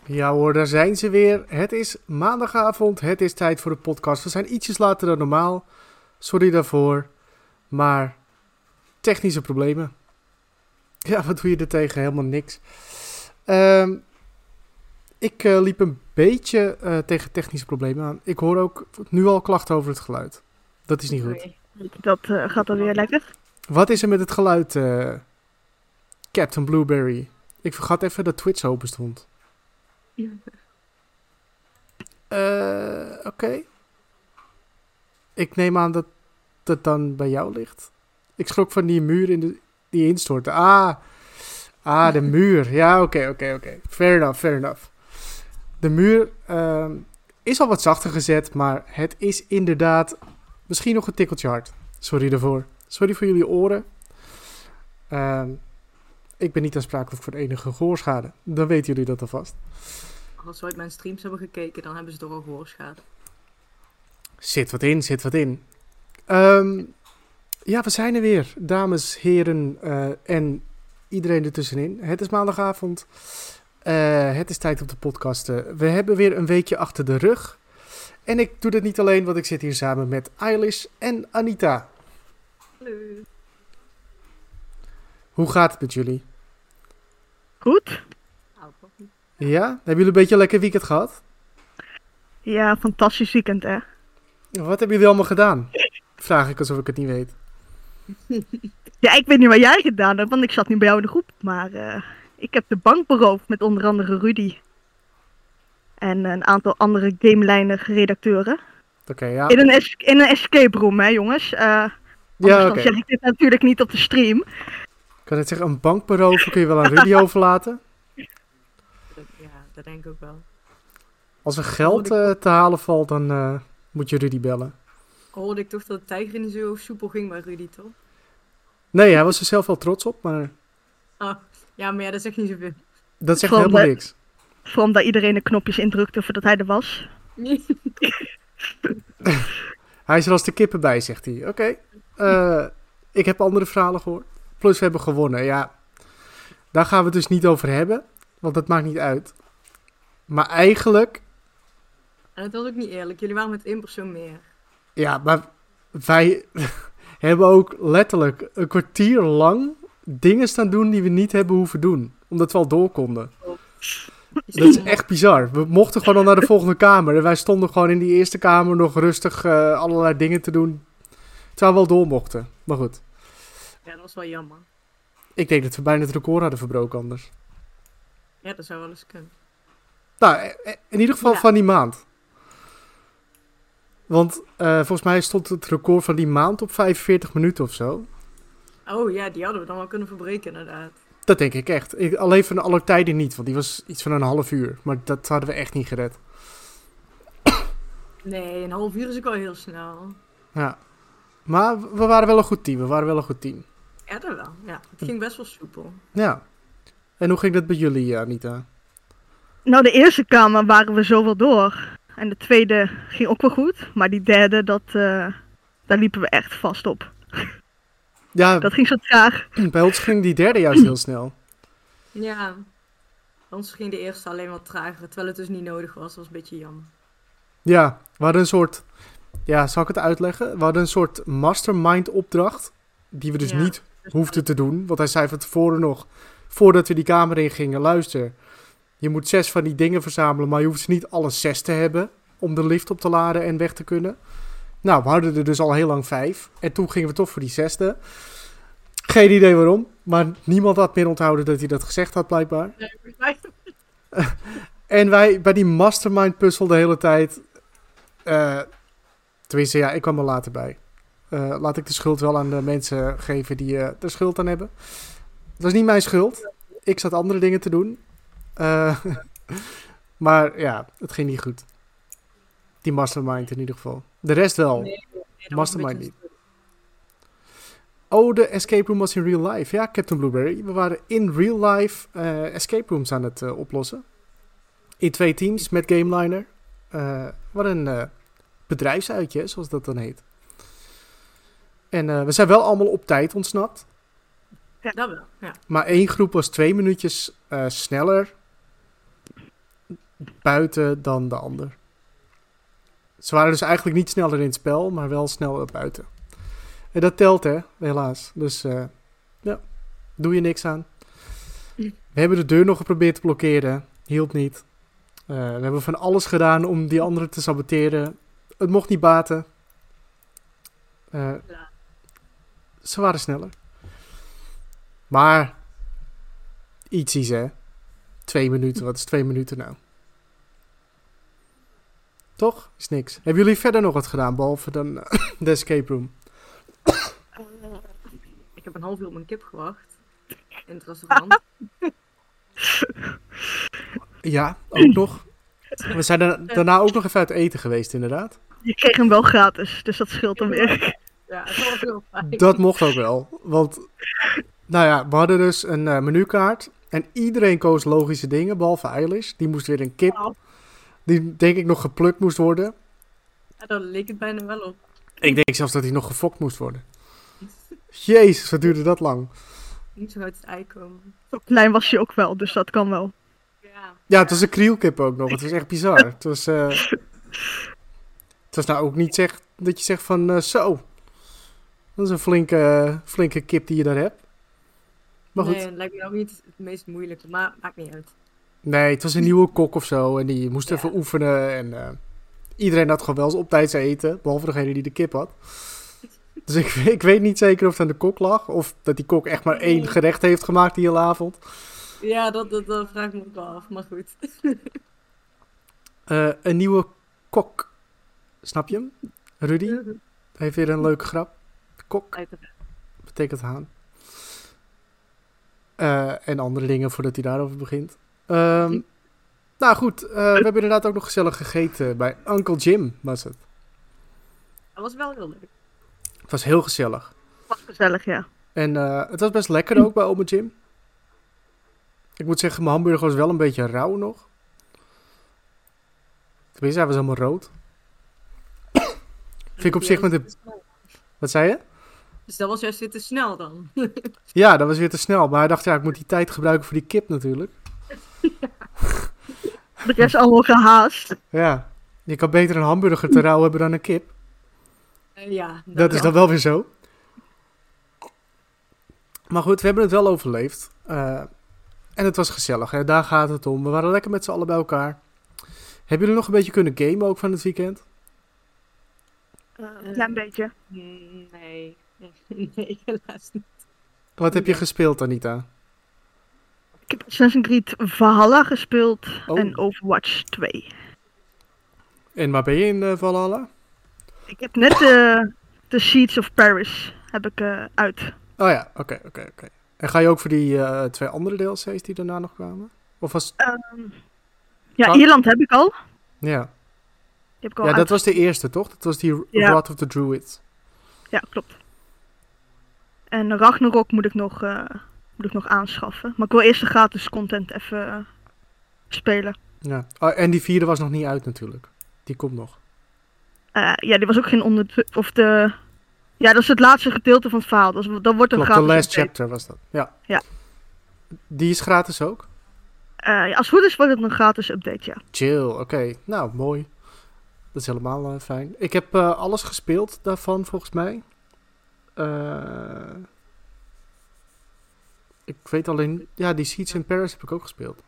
Ja hoor, daar zijn ze weer. Het is maandagavond, het is tijd voor de podcast. We zijn ietsjes later dan normaal. Sorry daarvoor. Maar technische problemen. Ja, wat doe je er tegen? Helemaal niks. Ik liep een beetje tegen technische problemen aan. Ik hoor ook nu al klachten over het geluid. Dat is niet goed. Nee, dat gaat alweer lekker. Wat is er met het geluid, Captain Blueberry? Ik vergat even dat Twitch open stond. Oké. Ik neem aan dat het dan bij jou ligt. Ik schrok van die muur die instortte. De muur. Ja, oké. Fair enough. De muur is al wat zachter gezet, maar het is inderdaad misschien nog een tikkeltje hard. Sorry daarvoor. Sorry voor jullie oren. Ik ben niet aansprakelijk voor enige gehoorschade. Dan weten jullie dat alvast. Als ze ooit mijn streams hebben gekeken, dan hebben ze toch al gehoorschade. Zit wat in. Ja, we zijn er weer. Dames, heren en iedereen ertussenin. Het is maandagavond. Het is tijd om te podcasten. We hebben weer een weekje achter de rug. En ik doe dit niet alleen, want ik zit hier samen met Eilish en Anita. Hallo. Hoe gaat het met jullie? Goed? Ja? Hebben jullie een beetje een lekker weekend gehad? Ja, fantastisch weekend, hè? Wat hebben jullie allemaal gedaan? Vraag ik alsof ik het niet weet. Ja, ik weet niet wat jij gedaan hebt, want ik zat niet bij jou in de groep. Maar ik heb de bank beroofd met onder andere Rudy. En een aantal andere gamelijner-redacteuren. Oké, ja. In een escape room, hè, jongens. Ja, Dan oké. zeg ik dit natuurlijk niet op de stream. Ik kan het zeggen, een bankberoven kun je wel aan Rudy overlaten. Ja, dat denk ik ook wel. Als er geld te halen valt, dan moet je Rudy bellen. Hoorde ik toch dat de tijger niet zo soepel ging bij Rudy, toch? Nee, hij was er zelf wel trots op, maar Ja, maar ja, dat zegt niet zoveel. dat zegt Vooral helemaal niks. Vooral omdat iedereen de knopjes indrukte voordat hij er was. Hij is er als de kippen bij, zegt hij. Oké. Ik heb andere verhalen gehoord. Plus we hebben gewonnen. Ja, daar gaan we het dus niet over hebben. Want dat maakt niet uit. Maar eigenlijk... En het was ook niet eerlijk. Jullie waren met 1 persoon meer. Ja, maar wij hebben ook letterlijk een kwartier lang dingen staan doen die we niet hebben hoeven doen. Omdat we al door konden. Dat is echt bizar. We mochten gewoon al naar de volgende kamer. En wij stonden gewoon in die eerste kamer nog rustig allerlei dingen te doen. Terwijl we al door mochten. Maar goed. Ja, dat was wel jammer. Ik denk dat we bijna het record hadden verbroken anders. Ja, dat zou wel eens kunnen. Nou, in ieder geval Ja. van die maand. Want volgens mij stond het record van die maand op 45 minuten of zo. Oh ja, die hadden we dan wel kunnen verbreken, inderdaad. Dat denk ik echt. Alleen van alle tijden niet, want die was iets van een half uur. Maar dat hadden we echt niet gered. Nee, een half uur is ook al heel snel. Ja. Maar we waren wel een goed team. Ja, dat wel. Ja, het ging best wel soepel. Ja. En hoe ging dat bij jullie, Anita? Nou, de eerste kamer waren we zo wel door. En de tweede ging ook wel goed. Maar die derde, daar liepen we echt vast op. Ja, Dat ging zo traag. bij ons ging die derde juist heel snel. Ja, bij ons ging de eerste alleen wat trager, terwijl het dus niet nodig was. Dat was een beetje jammer. Ja, we hadden een soort... Ja, zal ik het uitleggen? We hadden een soort mastermind opdracht. Die we dus Ja. niet hoefden te doen. Want hij zei van tevoren nog, voordat we die kamer in gingen, luister, je moet 6 van die dingen verzamelen, maar je hoeft ze niet alle 6 te hebben om de lift op te laden en weg te kunnen. Nou, we hadden er dus al heel lang 5. En toen gingen we toch voor die 6e. Geen idee waarom, maar niemand had meer onthouden dat hij dat gezegd had, blijkbaar. En wij bij die mastermind puzzel de hele tijd, tenminste ja, ik kwam er later bij. Laat ik de schuld wel aan de mensen geven die er schuld aan hebben. Het was niet mijn schuld. Ik zat andere dingen te doen. Maar ja, het ging niet goed. Die mastermind in ieder geval. De rest wel. Nee, dat was een Mastermind beetje- niet. Oh, de escape room was in real life. Ja, Captain Blueberry. We waren in real life escape rooms aan het oplossen. In 2 teams met GameLiner. Wat een bedrijfsuitje, zoals dat dan heet. En we zijn wel allemaal op tijd ontsnapt. Dat wel, ja. Maar 1 groep was 2 minuutjes sneller buiten dan de ander. Ze waren dus eigenlijk niet sneller in het spel, maar wel sneller buiten. En dat telt, hè, helaas. Dus ja, doe je niks aan. We hebben de deur nog geprobeerd te blokkeren. Hielp niet. We hebben van alles gedaan om die anderen te saboteren. Het mocht niet baten. Ze waren sneller. Maar iets hè. 2 minuten. Wat is 2 minuten nou? Toch? Is niks. Hebben jullie verder nog wat gedaan, behalve dan de escape room? Ik heb een half uur op mijn kip gewacht. In het restaurant. Ja, ook nog. We zijn daarna ook nog even uit eten geweest, inderdaad. Je kreeg hem wel gratis, dus dat scheelt dan weer. Ja, het was heel fijn. Dat mocht ook wel. Want, nou ja, we hadden dus een menukaart. En iedereen koos logische dingen, behalve Eilish. Die moest weer een kip. Oh. Die denk ik nog geplukt moest worden. Ja, daar leek het bijna wel op. Ik denk zelfs dat hij nog gefokt moest worden. Jezus, wat duurde dat lang. Niet zo uit het ei komen. Zo klein was je ook wel, dus dat kan wel. Ja, het was een krielkip ook nog. Het was echt bizar. Het was nou ook niet dat je zegt van zo. Dat is een flinke kip die je daar hebt. Maar goed. Nee, het lijkt me ook niet het meest moeilijke, maar maakt niet uit. Nee, het was een nieuwe kok of zo. En die moest even oefenen. En iedereen had gewoon wel eens op tijd zijn eten. Behalve degene die de kip had. Dus ik weet niet zeker of het aan de kok lag. Of dat die kok echt maar 1 gerecht heeft gemaakt die hele avond. Ja, dat vraag ik me ook wel af, maar goed. Een nieuwe kok. Snap je hem? Rudy? Heeft weer een leuke grap. Kok betekent haan. En andere dingen voordat hij daarover begint. Nou goed, we hebben inderdaad ook nog gezellig gegeten bij Uncle Jim, was het. Dat was wel heel leuk. Het was heel gezellig. Was gezellig, ja. En het was best lekker ook bij Oma Jim. Ik moet zeggen, mijn hamburger was wel een beetje rauw nog. Tenminste, hij was helemaal rood. Vind ik op zich met de... Wat zei je? Dus dat was juist weer te snel dan. Ja, dat was weer te snel. Maar hij dacht, ja, ik moet die tijd gebruiken voor die kip natuurlijk. De rest allemaal gehaast. Ja, je kan beter een hamburger te rauw hebben dan een kip. Ja. Dat is dan wel weer zo. Maar goed, we hebben het wel overleefd. En het was gezellig, hè? Daar gaat het om. We waren lekker met z'n allen bij elkaar. Hebben jullie nog een beetje kunnen gamen ook van het weekend? Een klein beetje. Nee. Nee, helaas niet. Wat heb je gespeeld, Anita? Ik heb Assassin's Creed Valhalla gespeeld Oh. en Overwatch 2. En waar ben je in Valhalla? Ik heb net de Seeds of Paris heb ik uit. Oh ja, oké. En ga je ook voor die 2 andere DLC's die daarna nog kwamen? Of was... Ja, Ah. Ierland heb ik al. Ja, Die heb ik al ja dat uit. was de eerste, toch? Dat was die Ja. Wrath of the Druids. Ja, klopt. En Ragnarok moet ik nog aanschaffen. Maar ik wil eerst de gratis content even spelen. Ja. Oh, en die 4e was nog niet uit natuurlijk. Die komt nog. Ja, die was ook geen Ja, dat is het laatste gedeelte van het verhaal. Dat wordt een Klopt, de gratis last update. chapter was dat. Ja. Ja. Die is gratis ook? Ja, als het goed is wordt het een gratis update, ja. Chill, oké. Nou, mooi. Dat is helemaal fijn. Ik heb alles gespeeld daarvan, volgens mij. Ik weet alleen... Ja, die Seeds in Paris heb ik ook gespeeld.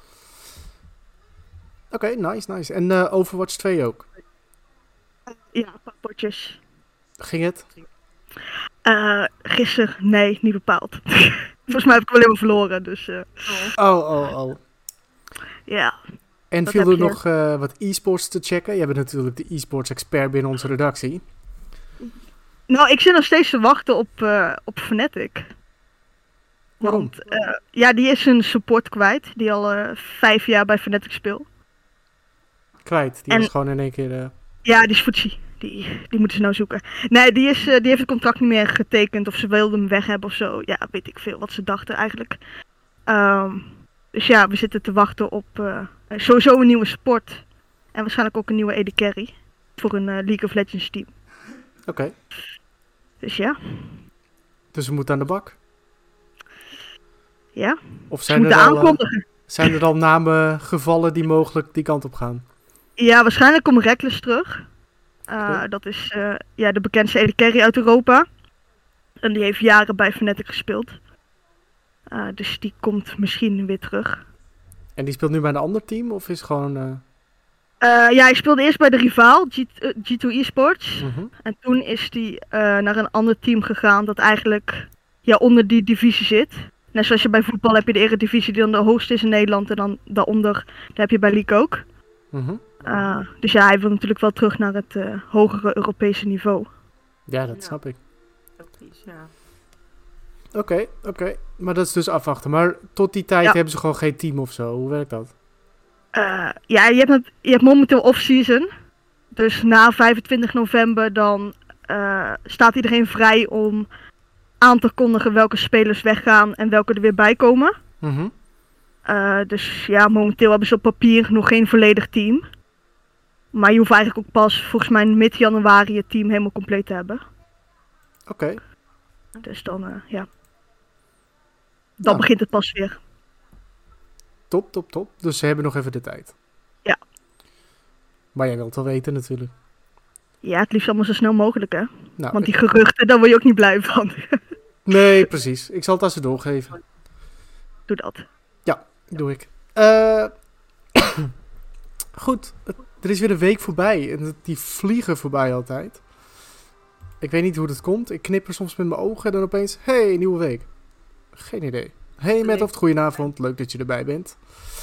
Oké, nice. En Overwatch 2 ook. Ja, een paar potjes. Ging het? Gisteren, nee, niet bepaald. Volgens mij heb ik wel helemaal verloren, dus Oh. ja. En Wat viel heb er je? nog wat e-sports te checken? Jij bent natuurlijk de e-sports expert binnen onze redactie. Nou, ik zit nog steeds te wachten op Fnatic. Waarom? Want ja, die is een support kwijt, die al 5 jaar bij Fnatic speelt. Kwijt. Die En- was gewoon in één keer... Ja, die is Futsi. Die moeten ze nou zoeken. Nee, die heeft het contract niet meer getekend. Of ze wilden hem weg hebben of zo. Ja, weet ik veel wat ze dachten eigenlijk. Dus ja, we zitten te wachten op sowieso een nieuwe sport. En waarschijnlijk ook een nieuwe AD Carry. Voor een League of Legends team. Oké. Dus ja, Dus we moeten aan de bak. ja. Of Ze zijn er moeten al... aankondigen. Zijn er al namen gevallen die mogelijk die kant op gaan? Ja, waarschijnlijk komt Reckless terug. Oké. Dat is de bekendste AD carry uit Europa. En die heeft jaren bij Fnatic gespeeld. Dus die komt misschien weer terug. En die speelt nu bij een ander team? Of is gewoon... Hij speelde eerst bij de rivaal, G2 Esports. mhm. En toen is hij naar een ander team gegaan dat eigenlijk onder die divisie zit. Net zoals je bij voetbal heb je de eredivisie die dan de hoogste is in Nederland. En dan daaronder, daar heb je bij League ook. Mhm. Dus ja, hij wil natuurlijk wel terug naar het hogere Europese niveau. Ja, dat Ja. snap ik. Precies, ja. Oké. Maar dat is dus afwachten. Maar tot die tijd Ja. hebben ze gewoon geen team of zo. Hoe werkt dat? Je hebt momenteel off-season. Dus na 25 november dan staat iedereen vrij om aan te kondigen welke spelers weggaan en welke er weer bij komen. Mhm. Dus ja, momenteel hebben ze op papier nog geen volledig team. Maar je hoeft eigenlijk ook pas volgens mij mid-januari het team helemaal compleet te hebben. Oké. Dus dan, dan Nou. begint het pas weer. Top. Dus ze hebben nog even de tijd. Ja. Maar jij wilt wel weten natuurlijk. Ja, het liefst allemaal zo snel mogelijk, hè. Nou, Want die geruchten, daar word je ook niet blij van. nee, precies. Ik zal het aan ze doorgeven. Doe dat. Doe ik. Goed. Er is weer een week voorbij. En die vliegen voorbij altijd. Ik weet niet hoe dat komt. Ik knipper soms met mijn ogen en dan opeens... Hey, nieuwe week. Geen idee. Hey Matt, goedenavond. Leuk dat je erbij bent.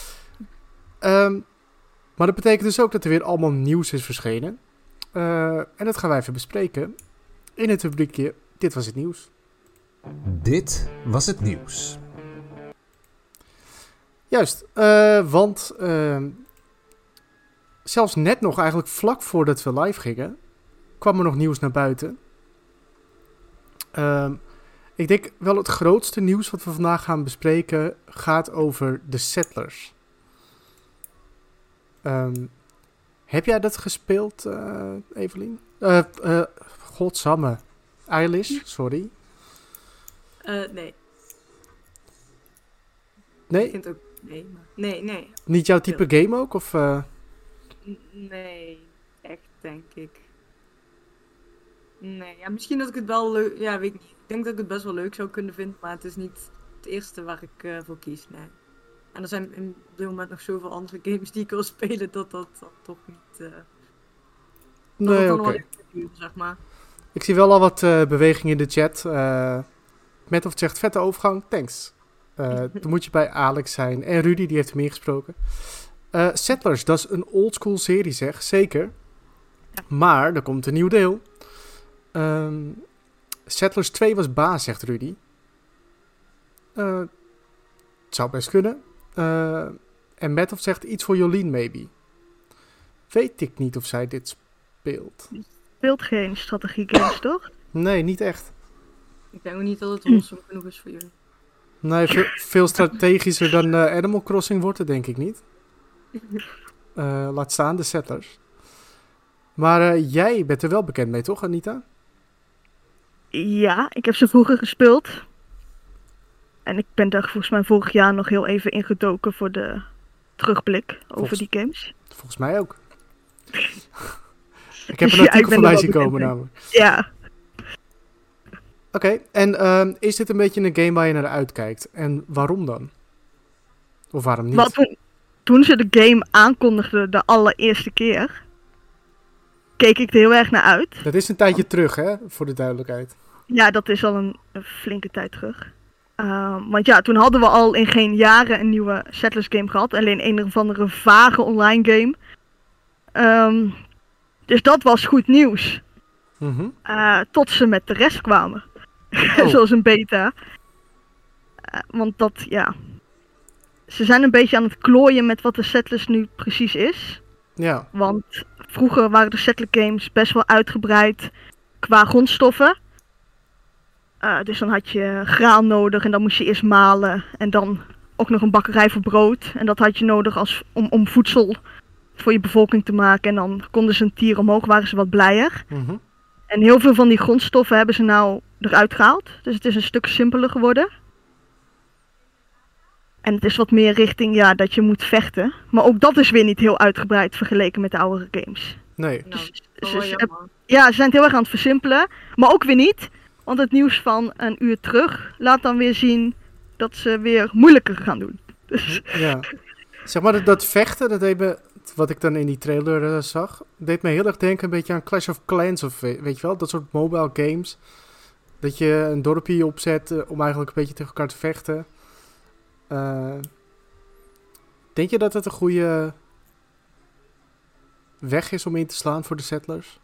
Maar dat betekent dus ook dat er weer allemaal nieuws is verschenen. En dat gaan wij even bespreken. In het rubriekje Dit was het nieuws. Dit was het nieuws. Juist, want zelfs net nog eigenlijk vlak voordat we live gingen, kwam er nog nieuws naar buiten. Ik denk wel het grootste nieuws wat we vandaag gaan bespreken gaat over de Settlers. Heb jij dat gespeeld, Evelien? Godsamme. Eilish, sorry. Nee. Nee? Ik vind ook... Nee. Niet jouw type game ook? Of, Nee, echt denk ik. Nee, ja, misschien dat ik het wel leuk... Ja, weet ik niet. Ik denk dat ik het best wel leuk zou kunnen vinden, maar het is niet het eerste waar ik voor kies, nee. En er zijn in dit moment nog zoveel andere games die ik wil spelen, dat dan toch niet... nee, dat oké. dan wel echt duur, zeg maar. Ik zie wel al wat beweging in de chat. Met of zegt vette overgang, thanks. Dan moet je bij Alex zijn. En Rudy, die heeft hem ingesproken. Settlers, dat is een oldschool serie zeg, zeker. Ja. Maar er komt een nieuw deel. Settlers 2 was baas, zegt Rudy. Het zou best kunnen. En Matt of zegt iets voor Jolien, maybe. Weet ik niet of zij dit speelt. Speelt geen strategiegames, toch? Nee, niet echt. Ik denk ook niet dat het wholesome genoeg is voor jullie. Nee, veel strategischer dan Animal Crossing wordt het denk ik niet. Laat staan de Settlers. Maar jij bent er wel bekend mee, toch, Anita? Ja, ik heb ze vroeger gespeeld. En ik ben daar volgens mij vorig jaar nog heel even ingedoken voor de terugblik over die games. Volgens mij ook. Ik heb Dus een ja, ik artikel ben er voorbij wel zien bekend komen mee. namelijk. Ja, Oké, en is dit een beetje een game waar je naar uitkijkt? En waarom dan? Of waarom niet? wat toen ze de game aankondigden de allereerste keer, keek ik er heel erg naar uit. Dat is een tijdje terug, hè? Voor de duidelijkheid. Ja, dat is al een flinke tijd terug. Want ja, toen hadden we al in geen jaren een nieuwe Settlers game gehad. Alleen een of andere vage online game. Dus dat was goed nieuws. Mhm. Tot ze met de rest kwamen. Oh. Zoals een beta. Want dat, ja... Ze zijn een beetje aan het klooien met wat de Settlers nu precies is. Ja, Want vroeger waren de Settler games best wel uitgebreid qua grondstoffen. Dus dan had je graan nodig en dan moest je eerst malen. En dan ook nog een bakkerij voor brood. En dat had je nodig om voedsel voor je bevolking te maken. En dan konden ze een tier omhoog, waren ze wat blijer. mhm. En heel veel van die grondstoffen hebben ze nou eruit gehaald. Dus het is een stuk simpeler geworden. En het is wat meer richting dat je moet vechten. Maar ook dat is weer niet heel uitgebreid vergeleken met de oudere games. Nee. Nou, Dus- dat is wel dus- jammer. Ja, ze zijn het heel erg aan het versimpelen. Maar ook weer niet. Want het nieuws van een uur terug laat dan weer zien dat ze weer moeilijker gaan doen. Dus Ja. Zeg maar, dat vechten, dat deed me, wat ik dan in die trailer zag, deed me heel erg denken een beetje aan Clash of Clans of weet je wel, dat soort mobile games. Dat je een dorpje opzet om eigenlijk een beetje tegen elkaar te vechten. Denk je dat het een goede weg is om in te slaan voor de settlers?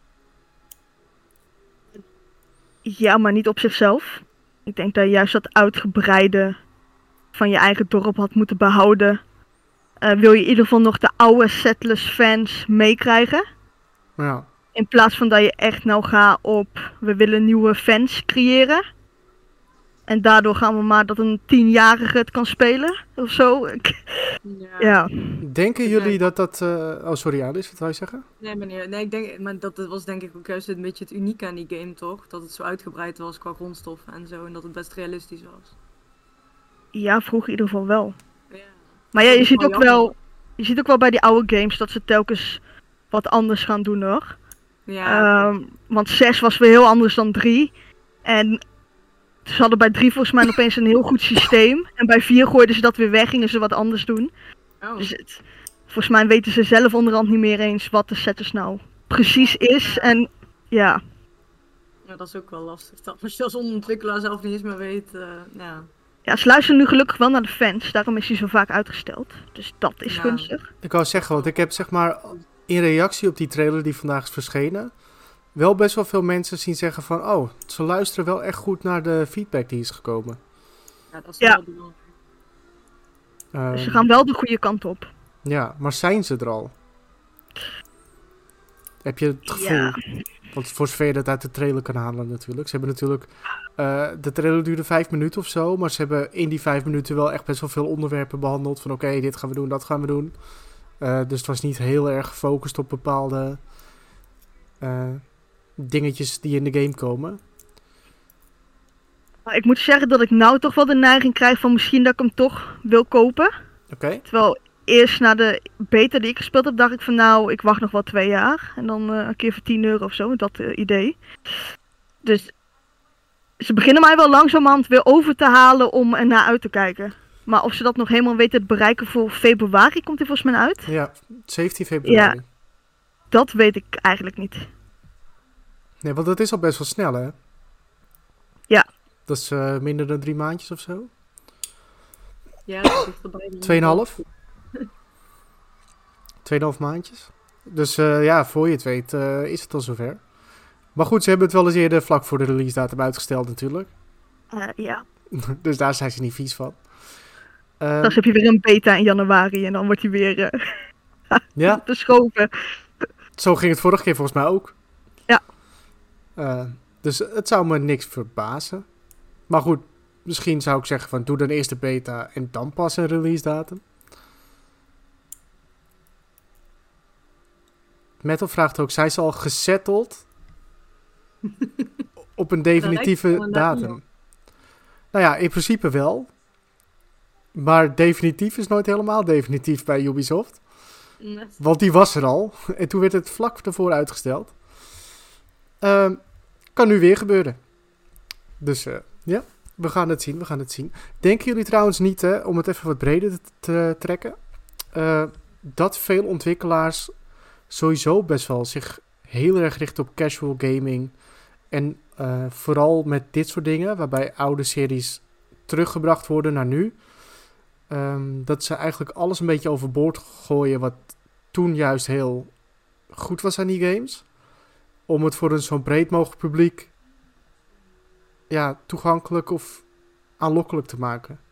ja, maar niet op zichzelf. Ik denk dat je juist dat uitgebreide van je eigen dorp had moeten behouden. Wil je in ieder geval nog de oude settlers fans meekrijgen. Ja. In plaats van dat je echt nou gaat op, we willen nieuwe fans creëren. En daardoor gaan we maar dat een 10-jarige het kan spelen, of zo. Ja. Denken Ja. jullie dat... oh, sorry Alice, wat wou je zeggen? Nee, meneer. Nee, ik denk, maar dat was denk ik ook juist een beetje het unieke aan die game, toch? Dat het zo uitgebreid was qua grondstoffen en zo. En dat het best realistisch was. Ja, vroeger in ieder geval wel. Ja. Maar ja, Dat je is ziet wel ook wel, je ziet ook wel bij die oude games dat ze telkens wat anders gaan doen, hoor. Ja. Want 6 was weer heel anders dan 3. En ze hadden bij 3 volgens mij opeens een heel goed systeem. En bij 4 gooiden ze dat weer weg, gingen ze wat anders doen. Oh. Dus volgens mij weten ze zelf onderhand niet meer eens wat de setters nou precies is. En ja, Ja, dat is ook wel lastig. Als je als ontwikkelaar zelf niet eens meer weet. Ja. ja, ze luisteren nu gelukkig wel naar de fans. Daarom is hij zo vaak uitgesteld. Dus dat is Ja. gunstig. Ik wou zeggen, want ik heb zeg maar in reactie op die trailer die vandaag is verschenen, wel best wel veel mensen zien zeggen van, oh, ze luisteren wel echt goed naar de feedback die is gekomen. Ja, dat is Ja. wel belangrijk. Dus ze gaan wel de goede kant op. Ja, maar zijn ze er al? Heb je het gevoel? Ja. Want voor zover je dat uit de trailer kan halen natuurlijk. Ze hebben natuurlijk... de trailer duurde 5 minuten of zo. Maar ze hebben in die 5 minuten wel echt best wel veel onderwerpen behandeld. Van oké, dit gaan we doen, dat gaan we doen. Dus het was niet heel erg gefocust op bepaalde dingetjes die in de game komen. Maar ik moet zeggen dat ik nou toch wel de neiging krijg van misschien dat ik hem toch wil kopen. Oké. Terwijl eerst na de beta die ik gespeeld heb, dacht ik van nou, ik wacht nog wel 2 jaar. En dan een keer voor 10 euro of zo, dat idee. Dus ze beginnen mij wel langzamerhand weer over te halen om er naar uit te kijken. Maar of ze dat nog helemaal weten te bereiken voor februari, komt hij volgens mij uit. Ja, 17 februari. Dat weet ik eigenlijk niet. Nee, want dat is al best wel snel, hè? Ja. Dat is minder dan 3 maandjes of zo. Ja, dat is dichterbij dan- 2,5? 2,5 maandjes. Dus ja, voor je het weet is het al zover. Maar goed, ze hebben het wel eens eerder vlak voor de release datum uitgesteld natuurlijk. Ja. Dus daar zijn ze niet vies van. Dan heb je weer een beta in januari en dan wordt hij weer Ja, verschoven. zo ging het vorige keer volgens mij ook. Ja. Dus het zou me niks verbazen. Maar goed, misschien zou ik zeggen van doe dan eerst de beta en dan pas een release datum. Metal vraagt ook, zijn ze al gesetteld op een definitieve Dat lijkt me wel datum? Nou ja, in principe wel. Maar definitief is nooit helemaal definitief bij Ubisoft. Nee. Want die was er al. En toen werd het vlak ervoor uitgesteld. Kan nu weer gebeuren. Dus ja, we gaan het zien. Denken jullie trouwens niet, hè, om het even wat breder te trekken, dat veel ontwikkelaars sowieso best wel zich heel erg richten op casual gaming. En vooral met dit soort dingen, waarbij oude series teruggebracht worden naar nu. Dat ze eigenlijk alles een beetje overboord gooien wat toen juist heel goed was aan die games. Om het voor een zo breed mogelijk publiek toegankelijk of aanlokkelijk te maken.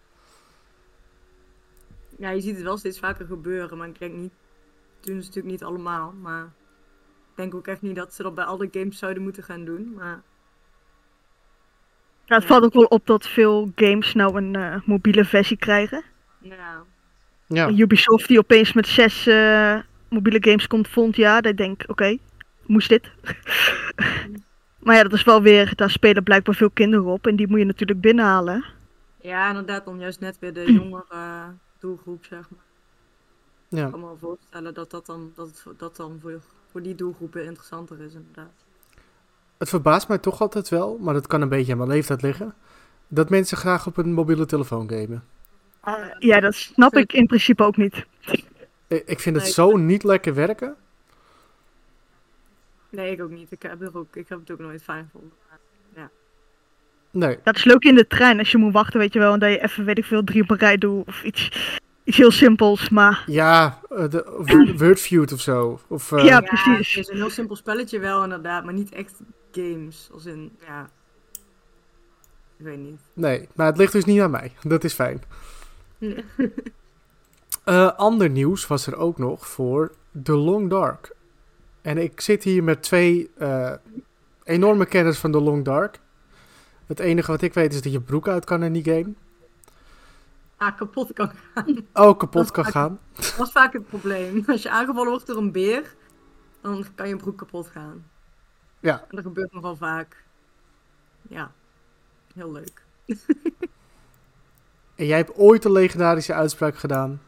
Ja, je ziet het wel steeds vaker gebeuren, maar ik denk niet... Doen ze natuurlijk niet allemaal, maar... Ik denk ook echt niet dat ze dat bij alle games zouden moeten gaan doen, maar... Ja, het valt ook wel op dat veel games nou een mobiele versie krijgen. Ja. Ja, En Ubisoft die opeens met 6 mobiele games komt volgend jaar, dan denk ik, oké, moest dit? Maar ja, dat is wel weer, daar spelen blijkbaar veel kinderen op en die moet je natuurlijk binnenhalen. Ja, inderdaad, dan juist net weer de jongere doelgroep, zeg maar. Ja. Ik kan me wel voorstellen dat dat dan voor die doelgroepen interessanter is, inderdaad. Het verbaast mij toch altijd wel, maar dat kan een beetje aan mijn leeftijd liggen, dat mensen graag op een mobiele telefoon gamen. Ja, dat snap ik in principe ook niet. Ik vind het Nee, zo niet lekker werken. Nee, ik ook niet. Ik heb het ook nooit fijn gevonden. Nee, Dat is leuk in de trein als je moet wachten, weet je wel. En dat je even, weet ik veel, 3 op een rij doet. Of iets heel simpels, maar... ja, Wordfeud of zo. Of, Ja, Ja, precies. het is een heel simpel spelletje wel, inderdaad, maar niet echt games. Als in, ja... Ik weet niet. Nee, maar het ligt dus niet aan mij. Dat is fijn. Ander nieuws was er ook nog voor The Long Dark. En ik zit hier met 2 enorme kenners van The Long Dark. Het enige wat ik weet is dat je broek uit kan in die game. Kapot kan gaan. Oh, kapot kan gaan. Dat is vaak het probleem. Als je aangevallen wordt door een beer, dan kan je broek kapot gaan. Ja. En dat gebeurt nogal vaak. Ja, heel leuk. En jij hebt ooit een legendarische uitspraak gedaan.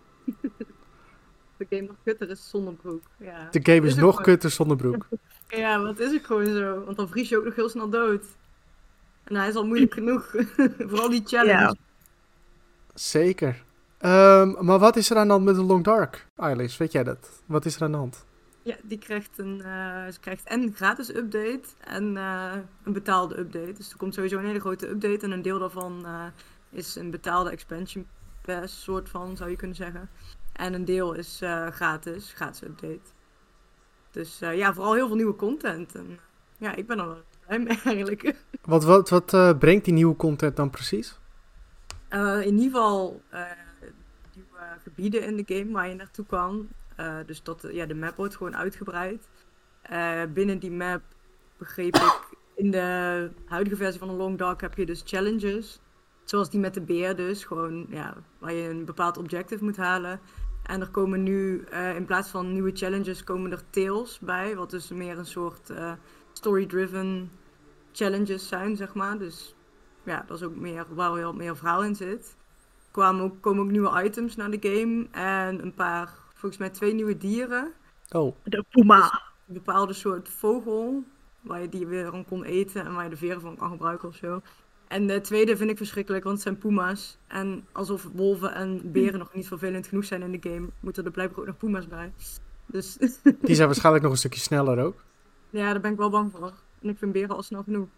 De game nog kutter is zonder broek. Ja. De game is ook nog gewoon- kutter zonder broek. Ja, maar het is ook gewoon zo. Want dan vries je ook nog heel snel dood. En hij is al moeilijk genoeg. Vooral die challenge. Ja. Zeker. Maar wat is er aan de hand met The Long Dark, Eilish? Weet jij dat? Wat is er aan de hand? Ja, die krijgt ze krijgt en een gratis update en een betaalde update. Dus er komt sowieso een hele grote update en een deel daarvan is een betaalde expansion pass, soort van, zou je kunnen zeggen. En een deel is gratis update. Dus ja, vooral heel veel nieuwe content. En ja, ik ben er wel blij mee eigenlijk. Wat brengt die nieuwe content dan precies? In ieder geval nieuwe gebieden in de game waar je naartoe kan. Dus de map wordt gewoon uitgebreid. Binnen die map, begreep ik, in de huidige versie van The Long Dark heb je dus challenges. Zoals die met de beer dus, gewoon ja, waar je een bepaald objective moet halen. En er komen nu, in plaats van nieuwe challenges, komen er tales bij. Wat dus meer een soort story-driven challenges zijn, zeg maar. Dus ja, dat is ook meer waar heel meer verhaal in zit. Komen ook nieuwe items naar de game. En een paar, volgens mij 2 nieuwe dieren. Oh, De Puma. Een bepaalde soort vogel. Waar je die weer aan kon eten. En waar je de veren van kan gebruiken of zo. En de tweede vind ik verschrikkelijk, want het zijn puma's. En alsof wolven en beren nog niet vervelend genoeg zijn in de game, moeten er blijkbaar ook nog puma's bij. Dus die zijn waarschijnlijk nog een stukje sneller ook. ja, daar ben ik wel bang voor. En ik vind beren al snel genoeg.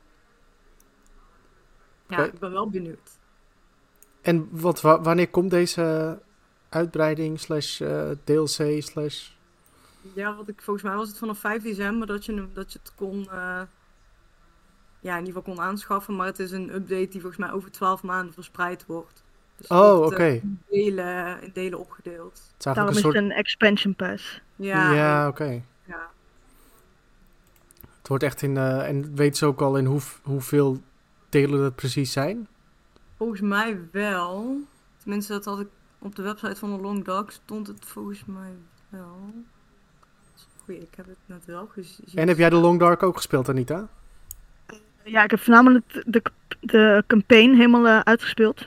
Ja, Oké. ik ben wel benieuwd. En wanneer komt deze uitbreiding /DLC / Ja, volgens mij was het vanaf 5 december dat je het kon, ja, in ieder geval kon aanschaffen. Maar het is een update die volgens mij over 12 maanden verspreid wordt. Dus het Oh, wordt, oké. in delen opgedeeld. Het is Daarom eigenlijk is een het soort... een expansion pass. Ja, Ja, oké. ja. Het wordt echt in... en weet ze ook al in hoeveel delen dat precies zijn? Volgens mij wel. Tenminste, dat had ik op de website van The Long Dark stond het volgens mij wel. Goeie, ik heb het net wel gezien. En heb jij de Long Dark ook gespeeld, Anita? Ja, ik heb voornamelijk de campaign helemaal uitgespeeld.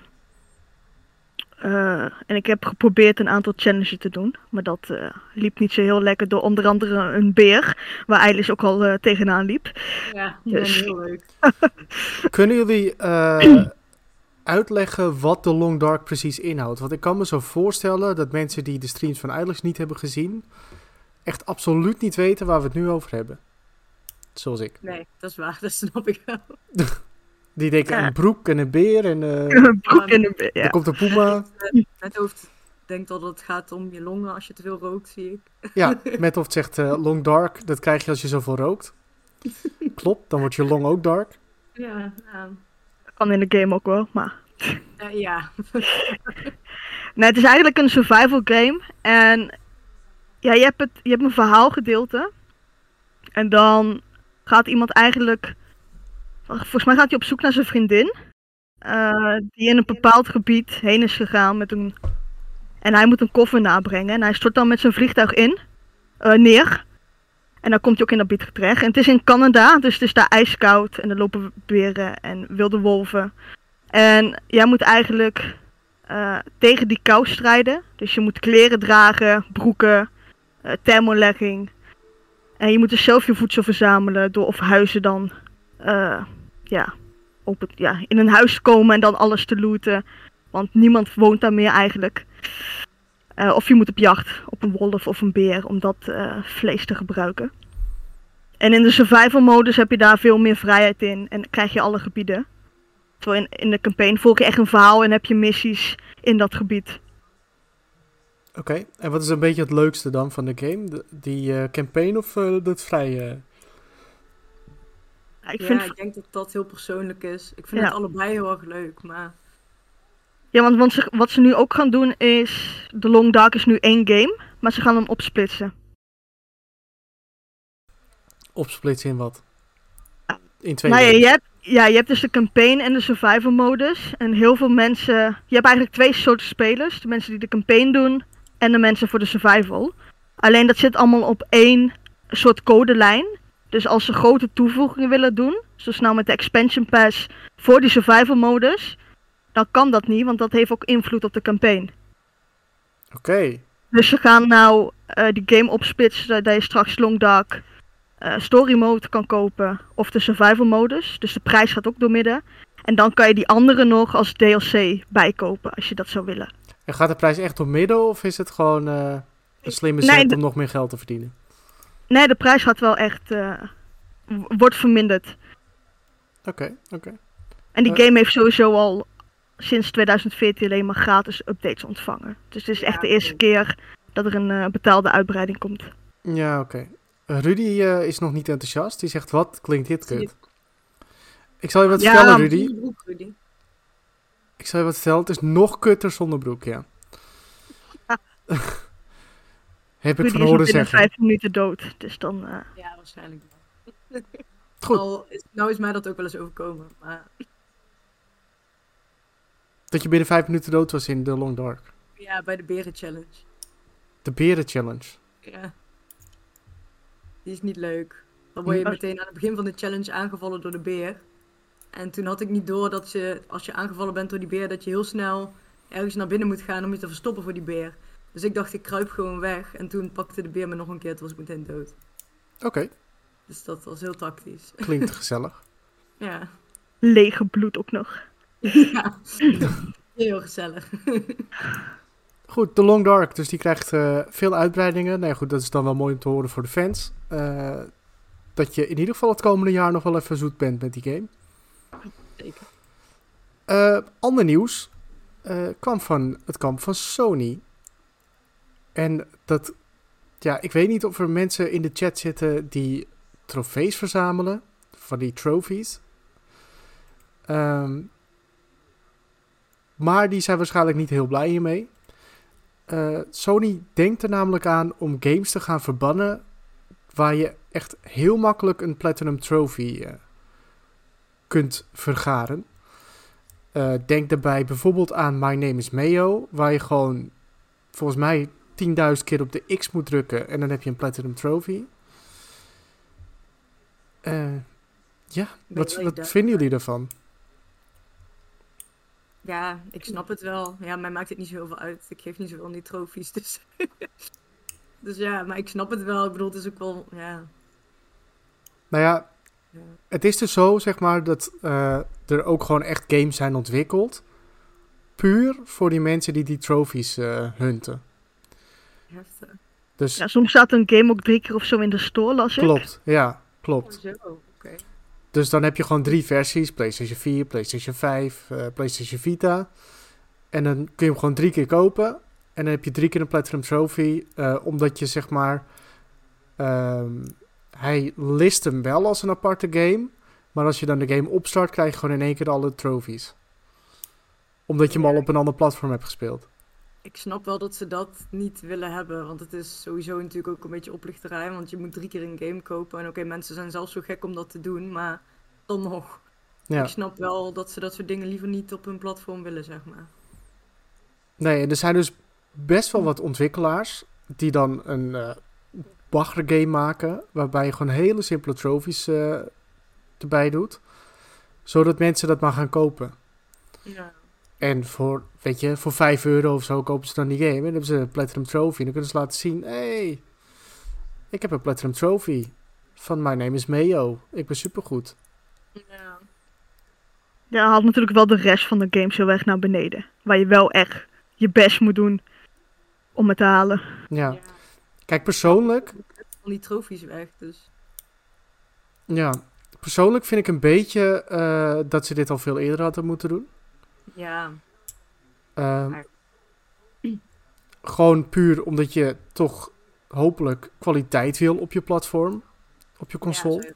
En ik heb geprobeerd een aantal challenges te doen. Maar dat liep niet zo heel lekker door onder andere een beer. Waar Eilish ook al tegenaan liep. Ja, die ben Dus- heel leuk. Kunnen jullie uitleggen wat de Long Dark precies inhoudt? Want ik kan me zo voorstellen dat mensen die de streams van Eilish niet hebben gezien, echt absoluut niet weten waar we het nu over hebben. Zoals ik. Nee, dat is waar, dat snap ik wel. Die denken Ja. een broek en een beer en Een broek en een beer, er ja. komt een puma. Met hoofd denkt al dat het gaat om je longen als je te veel rookt, zie ik. Ja, met of het zegt Long Dark, dat krijg je als je zoveel rookt. Klopt, dan wordt je long ook dark. Ja, Kan in de game ook wel, maar... ja. Nee, het is eigenlijk een survival game. En ja, je hebt een verhaalgedeelte. En dan gaat iemand eigenlijk... Volgens mij gaat hij op zoek naar zijn vriendin. Die in een bepaald gebied heen is gegaan met een... En hij moet een koffer nabrengen. En hij stort dan met zijn vliegtuig neer. En dan komt hij ook in dat gebied terecht. En het is in Canada, dus het is daar ijskoud. En er lopen beren en wilde wolven. En jij moet eigenlijk tegen die kou strijden. Dus je moet kleren dragen, broeken, thermolegging. En je moet dus zelf je voedsel verzamelen door of huizen dan in een huis te komen en dan alles te looten. Want niemand woont daar meer eigenlijk. Of je moet op jacht op een wolf of een beer om dat vlees te gebruiken. En in de survival modus heb je daar veel meer vrijheid in en krijg je alle gebieden. Terwijl in de campaign volg je echt een verhaal en heb je missies in dat gebied. Oké, en wat is een beetje het leukste dan van de game? Die campaign of het vrije? Ik denk dat dat heel persoonlijk is. Ik vind het allebei heel erg leuk, maar... Ja, want wat ze nu ook gaan doen is... The Long Dark is nu 1 game, maar ze gaan hem opsplitsen. Opsplitsen in wat? In 2 Nou games? je hebt dus de campaign en de survival modus. En heel veel mensen... Je hebt eigenlijk 2 soorten spelers. De mensen die de campaign doen en de mensen voor de survival. Alleen dat zit allemaal op 1 soort codelijn. Dus als ze grote toevoegingen willen doen, zoals nou met de expansion pass voor die survival modus, dan kan dat niet, want dat heeft ook invloed op de campaign. Oké. Dus ze gaan nou die game opsplitsen, dat je straks Long Dark story mode kan kopen of de survival modus. Dus de prijs gaat ook doormidden. En dan kan je die andere nog als DLC bijkopen, als je dat zou willen. En gaat de prijs echt door midden of is het gewoon een slimme zet om nog meer geld te verdienen? Nee, de prijs gaat wel echt... wordt verminderd. Oké. En die game heeft sowieso al sinds 2014 alleen maar gratis updates ontvangen. Dus het is echt de eerste keer dat er een betaalde uitbreiding komt. Ja, oké. Rudy is nog niet enthousiast. Die zegt, wat klinkt dit kut? Ik zal je wat vertellen, Rudy. Ik zal je wat vertellen. Het is nog kutter zonder broek, ja. Heb ik Rudy van is horen nog binnen zeggen. 5 minuten dood. Dus dan... Ja, waarschijnlijk wel. Goed. Nou is mij dat ook wel eens overkomen, maar... Dat je binnen 5 minuten dood was in The Long Dark. Ja, bij de Beren Challenge. De Beren Challenge. Ja. Die is niet leuk. Dan word je meteen aan het begin van de challenge aangevallen door de beer. En toen had ik niet door dat als je aangevallen bent door die beer, dat je heel snel ergens naar binnen moet gaan om je te verstoppen voor die beer. Dus ik dacht, ik kruip gewoon weg. En toen pakte de beer me nog een keer, toen was ik meteen dood. Oké. Dus dat was heel tactisch. Klinkt gezellig. Ja. Lege bloed ook nog. Ja. Heel gezellig. Goed, The Long Dark. Dus die krijgt veel uitbreidingen. Nou ja, goed, dat is dan wel mooi om te horen voor de fans. Dat je in ieder geval het komende jaar nog wel even zoet bent met die game. Zeker. Ander nieuws kwam van het kamp van Sony. En dat... Ja, ik weet niet of er mensen in de chat zitten die trofees verzamelen. Van die trophies. Maar die zijn waarschijnlijk niet heel blij hiermee. Sony denkt er namelijk aan om games te gaan verbannen waar je echt heel makkelijk een Platinum Trophy kunt vergaren. Denk daarbij bijvoorbeeld aan My Name is Mayo, waar je gewoon volgens mij 10.000 keer op de X moet drukken en dan heb je een Platinum Trophy. Wat vinden jullie daarvan? Ja, ik snap het wel. Ja, mij maakt het niet zo heel veel uit. Ik geef niet zoveel aan die trofies, dus... Dus ja, maar ik snap het wel. Ik bedoel, het is ook wel, ja... Nou ja, het is dus zo, zeg maar, dat er ook gewoon echt games zijn ontwikkeld. Puur voor die mensen die trophies hunten. Heftig. Dus, Ja, soms staat een game ook 3 keer of zo in de store, las ik. klopt, ja, klopt. Oh, zo, oké. Dus dan heb je gewoon 3 versies. PlayStation 4, PlayStation 5, PlayStation Vita. En dan kun je hem gewoon 3 keer kopen. En dan heb je 3 keer een Platinum Trophy. Omdat je, zeg maar... hij list hem wel als een aparte game. Maar als je dan de game opstart, krijg je gewoon in één keer alle trophies. Omdat je hem al op een ander platform hebt gespeeld. Ik snap wel dat ze dat niet willen hebben. Want het is sowieso natuurlijk ook een beetje oplichterij. Want je moet 3 keer een game kopen. En oké, mensen zijn zelfs zo gek om dat te doen. Maar dan nog. Ja. Ik snap wel dat ze dat soort dingen liever niet op hun platform willen, zeg maar. Nee, en er zijn dus best wel wat ontwikkelaars die dan een bagger-game maken, waarbij je gewoon hele simpele trophies erbij doet, zodat mensen dat maar gaan kopen. Ja. En voor, weet je, voor €5 of zo kopen ze dan die game. En dan hebben ze een Platinum Trophy. En dan kunnen ze laten zien, hey, ik heb een Platinum Trophy. Van My Name is Mayo. Ik ben supergoed. Ja. Ja, haalt natuurlijk wel de rest van de game zo weg naar beneden. Waar je wel echt je best moet doen om het te halen. Ja. Kijk, persoonlijk... Van die trofies weg, dus. Ja, persoonlijk vind ik een beetje dat ze dit al veel eerder hadden moeten doen. Ja. Gewoon puur omdat je toch hopelijk kwaliteit wil op je platform, op je console.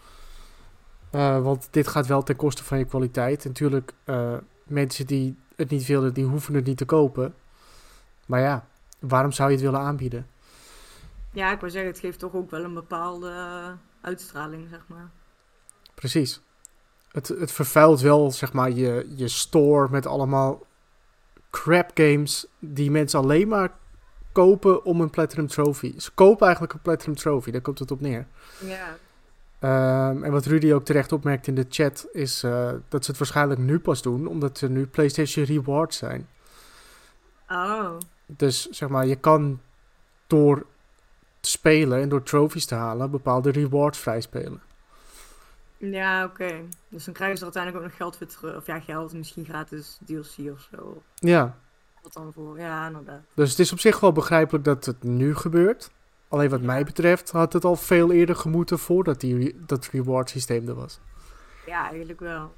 Want dit gaat wel ten koste van je kwaliteit. En natuurlijk, mensen die het niet willen, die hoeven het niet te kopen. Maar ja, waarom zou je het willen aanbieden? Ja, ik wou zeggen, het geeft toch ook wel een bepaalde uitstraling, zeg maar. Precies. Het vervuilt wel, zeg maar, je store met allemaal crap games die mensen alleen maar kopen om een Platinum Trophy. Ze kopen eigenlijk een Platinum Trophy, daar komt het op neer. Ja. En wat Rudy ook terecht opmerkt in de chat is dat ze het waarschijnlijk nu pas doen, omdat er nu PlayStation Rewards zijn. Oh. Dus zeg maar, je kan door te spelen en door trophies te halen bepaalde rewards vrijspelen. Ja, oké. Dus dan krijgen ze er uiteindelijk ook nog geld weer terug. Of ja, geld, misschien gratis DLC of zo. Ja, Wat dan voor? Ja, inderdaad. dus het is op zich wel begrijpelijk dat het nu gebeurt. Alleen wat mij betreft had het al veel eerder gemoeten voordat dat reward systeem er was. Ja, eigenlijk wel.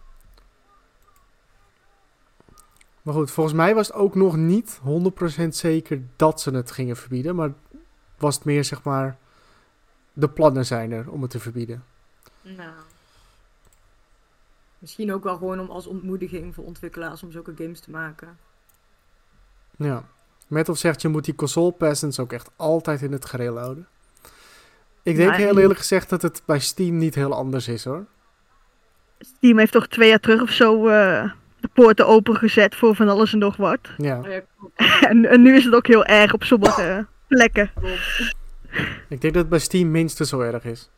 Maar goed, volgens mij was het ook nog niet 100% zeker dat ze het gingen verbieden. Maar was het meer, zeg maar, de plannen zijn er om het te verbieden. Nou. Misschien ook wel gewoon om als ontmoediging voor ontwikkelaars om zulke games te maken. Ja. Metal zegt, je moet die console peasants ook echt altijd in het gareel houden. Ik denk Maar- heel eerlijk gezegd dat het bij Steam niet heel anders is, hoor. Steam heeft toch 2 jaar terug of zo de poorten opengezet voor van alles en nog wat. Ja, Oh ja, klopt. En nu is het ook heel erg op sommige plekken. Klopt. ik denk dat het bij Steam minstens zo erg is.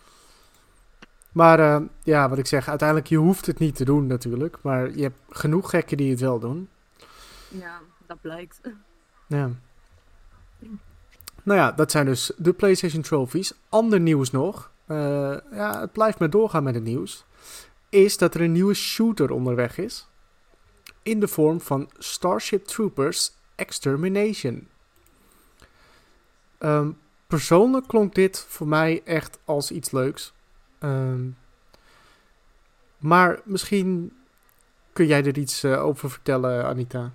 Maar ja, wat ik zeg, uiteindelijk, je hoeft het niet te doen natuurlijk. Maar je hebt genoeg gekken die het wel doen. Ja, dat blijkt. Ja. Nou ja, dat zijn dus de PlayStation Trophies. Ander nieuws nog. Ja, het blijft maar doorgaan met het nieuws. Is dat er een nieuwe shooter onderweg is. In de vorm van Starship Troopers Extermination. Persoonlijk klonk dit voor mij echt als iets leuks. Maar misschien kun jij er iets over vertellen, Anita.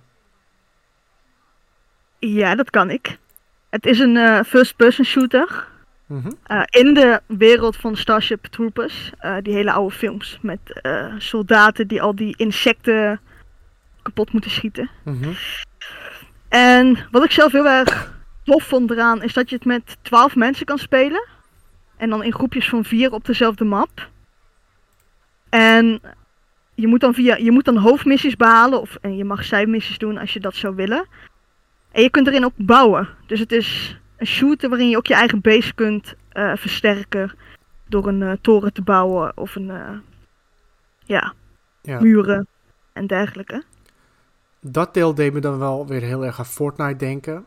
Ja, dat kan ik. Het is een first-person shooter. Mhm. In de wereld van Starship Troopers. Die hele oude films met soldaten die al die insecten kapot moeten schieten. Mhm. En wat ik zelf heel erg tof vond eraan is dat je het met 12 mensen kan spelen. En dan in groepjes van 4 op dezelfde map. En je moet dan hoofdmissies behalen. En je mag zijmissies doen als je dat zou willen. En je kunt erin ook bouwen. Dus het is een shooter waarin je ook je eigen base kunt versterken. Door een toren te bouwen of Ja. muren en dergelijke. Dat deel deed me dan wel weer heel erg aan Fortnite denken.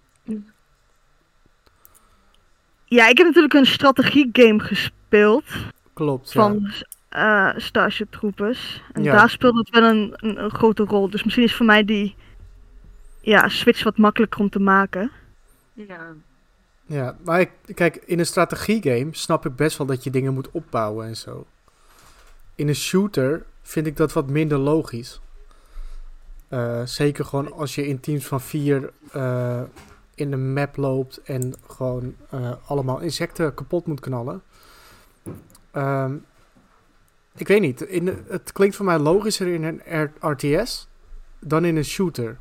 Ja, ik heb natuurlijk een strategiegame gespeeld. Klopt, Van Starship Troopers. En Ja. daar speelt het wel een grote rol. Dus misschien is voor mij die switch wat makkelijker om te maken. Ja. Ja, maar kijk, in een strategiegame snap ik best wel dat je dingen moet opbouwen en zo. In een shooter vind ik dat wat minder logisch. Zeker gewoon als je in teams van 4 in de map loopt en gewoon allemaal insecten kapot moet knallen. Ik weet niet, het klinkt voor mij logischer in een RTS dan in een shooter.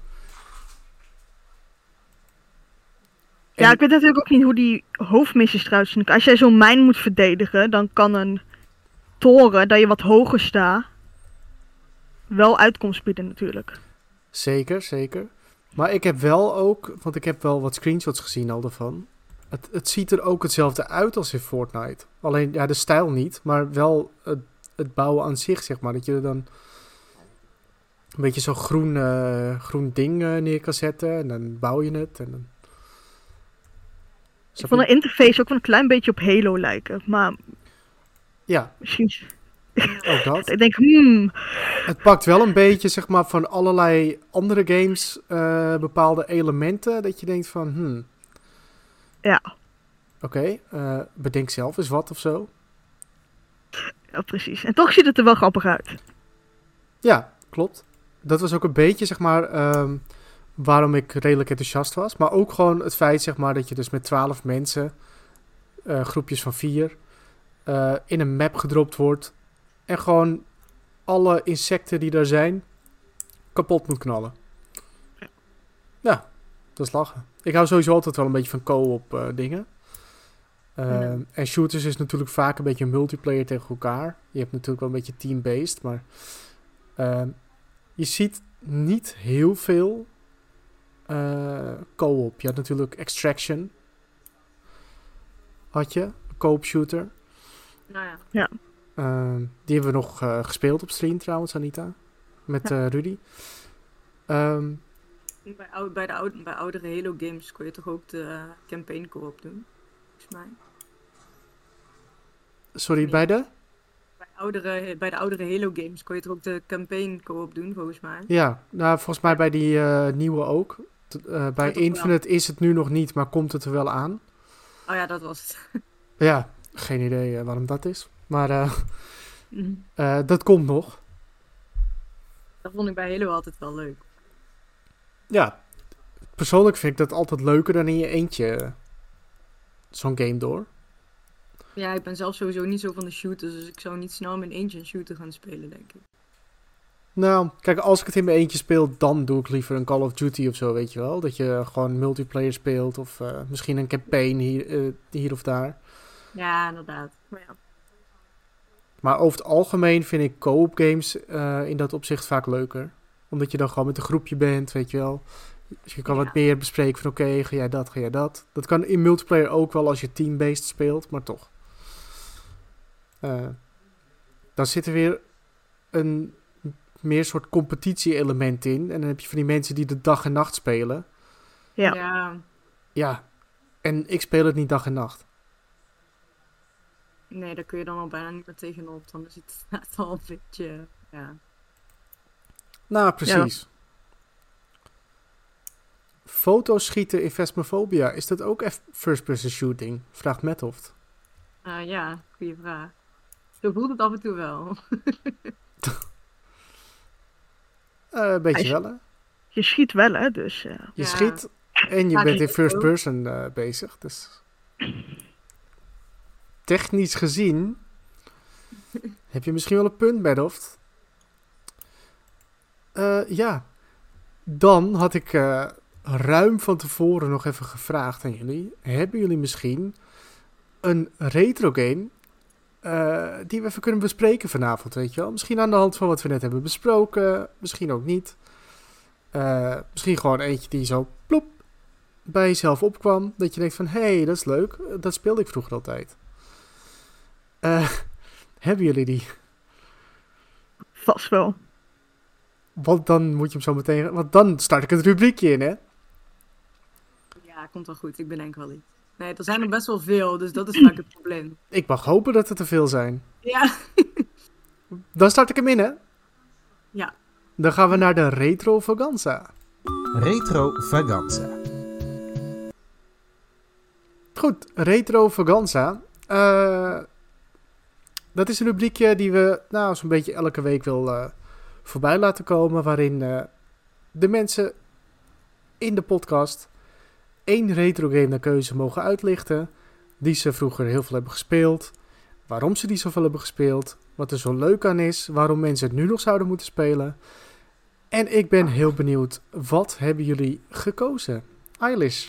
Ja, ik weet natuurlijk ook niet hoe die hoofdmissies eruit zien. Als jij zo'n mijn moet verdedigen, dan kan een toren, dat je wat hoger staat, wel uitkomst bieden natuurlijk. Zeker, zeker. Maar ik heb wel ook, want ik heb wel wat screenshots gezien al daarvan. Het ziet er ook hetzelfde uit als in Fortnite. Alleen, ja, de stijl niet, maar wel het bouwen aan zich, zeg maar. Dat je dan een beetje zo'n groen ding neer kan zetten. En dan bouw je het. En dan... Ik vond de interface ook wel een klein beetje op Halo lijken. Maar Ja, misschien... ook dat. Ik denk, Het pakt wel een beetje, zeg maar, van allerlei andere games bepaalde elementen. Dat je denkt van, Ja. Oké, bedenk zelf eens wat of zo. Ja, precies. En toch ziet het er wel grappig uit. Ja, klopt. Dat was ook een beetje, zeg maar, waarom ik redelijk enthousiast was. Maar ook gewoon het feit, zeg maar, dat je dus met 12 mensen, groepjes van 4, in een map gedropt wordt. En gewoon alle insecten die daar zijn, kapot moet knallen. Ja, dat is lachen. Ik hou sowieso altijd wel een beetje van co-op dingen. En shooters is natuurlijk vaak een beetje multiplayer tegen elkaar. Je hebt natuurlijk wel een beetje team-based, maar je ziet niet heel veel co-op. Je had natuurlijk Extraction. Had je, een co-op shooter. Nou ja. Die hebben we nog gespeeld op stream trouwens, Anita. Met Rudy. Bij oudere Halo games kon je toch ook de campaign co-op doen? Volgens mij. Sorry, Nee. bij de? Bij de oudere Halo games kon je toch ook de campaign co-op doen, volgens mij? Ja, nou volgens mij bij die nieuwe ook. Bij toch Infinite is het nu nog niet, maar komt het er wel aan. Oh ja, dat was het. Ja, geen idee waarom dat is. Maar Mhm. dat komt nog. Dat vond ik bij Halo altijd wel leuk. Ja, persoonlijk vind ik dat altijd leuker dan in je eentje zo'n game door. Ja, ik ben zelf sowieso niet zo van de shooters, dus ik zou niet snel in mijn eentje een shooter gaan spelen, denk ik. Nou, kijk, als ik het in mijn eentje speel, dan doe ik liever een Call of Duty of zo, weet je wel. Dat je gewoon multiplayer speelt of misschien een campaign hier of daar. Ja, inderdaad. Maar ja. Maar over het algemeen vind ik co-op games in dat opzicht vaak leuker. Omdat je dan gewoon met een groepje bent, weet je wel. Dus je kan Ja. wat meer bespreken van oké, ga jij dat, ga jij dat. Dat kan in multiplayer ook wel als je team-based speelt, maar toch. Dan zit er weer een meer soort competitie-element in. En dan heb je van die mensen die de dag en nacht spelen. Ja. Ja, Ja, en ik speel het niet dag en nacht. nee, daar kun je dan al bijna niet meer tegenop. Dan is het inderdaad al een beetje, ja. Nou, precies. Foto's schieten in Phasmophobia, is dat ook first-person shooting? Vraagt Methoft. Ja, goede vraag. Zo voelt het af en toe wel. Een beetje Hij- wel, hè? Je schiet wel, hè, dus... Je Ja. schiet en je Ja, bent die in first ook. person bezig. Dus technisch gezien heb je misschien wel een punt, Methoft. Ja, dan had ik ruim van tevoren nog even gevraagd aan jullie. Hebben jullie misschien een retro game die we even kunnen bespreken vanavond, weet je wel? Misschien aan de hand van wat we net hebben besproken, misschien ook niet. Misschien gewoon eentje die zo plop bij jezelf opkwam. Dat je denkt van, hé, dat is leuk. Dat speelde ik vroeger altijd. Hebben jullie die? Vast wel. Want dan moet je hem zo meteen... Want dan start ik het rubriekje in, hè? Ja, komt wel goed. Ik bedenk wel iets. Nee, er zijn er best wel veel, dus dat is vaak het probleem. Ik mag hopen dat het te veel zijn. Ja. Dan start ik hem in, hè? Ja. Dan gaan we naar de Retro Vaganza. Retro Vaganza. Goed, Retro Vaganza. Dat is een rubriekje die we nou zo'n beetje elke week wil voorbij laten komen. Waarin de mensen in de podcast 1 retro game naar keuze mogen uitlichten. Die ze vroeger heel veel hebben gespeeld. Waarom ze die zoveel hebben gespeeld. Wat er zo leuk aan is. Waarom mensen het nu nog zouden moeten spelen. En ik ben heel benieuwd. Wat hebben jullie gekozen? Eilish.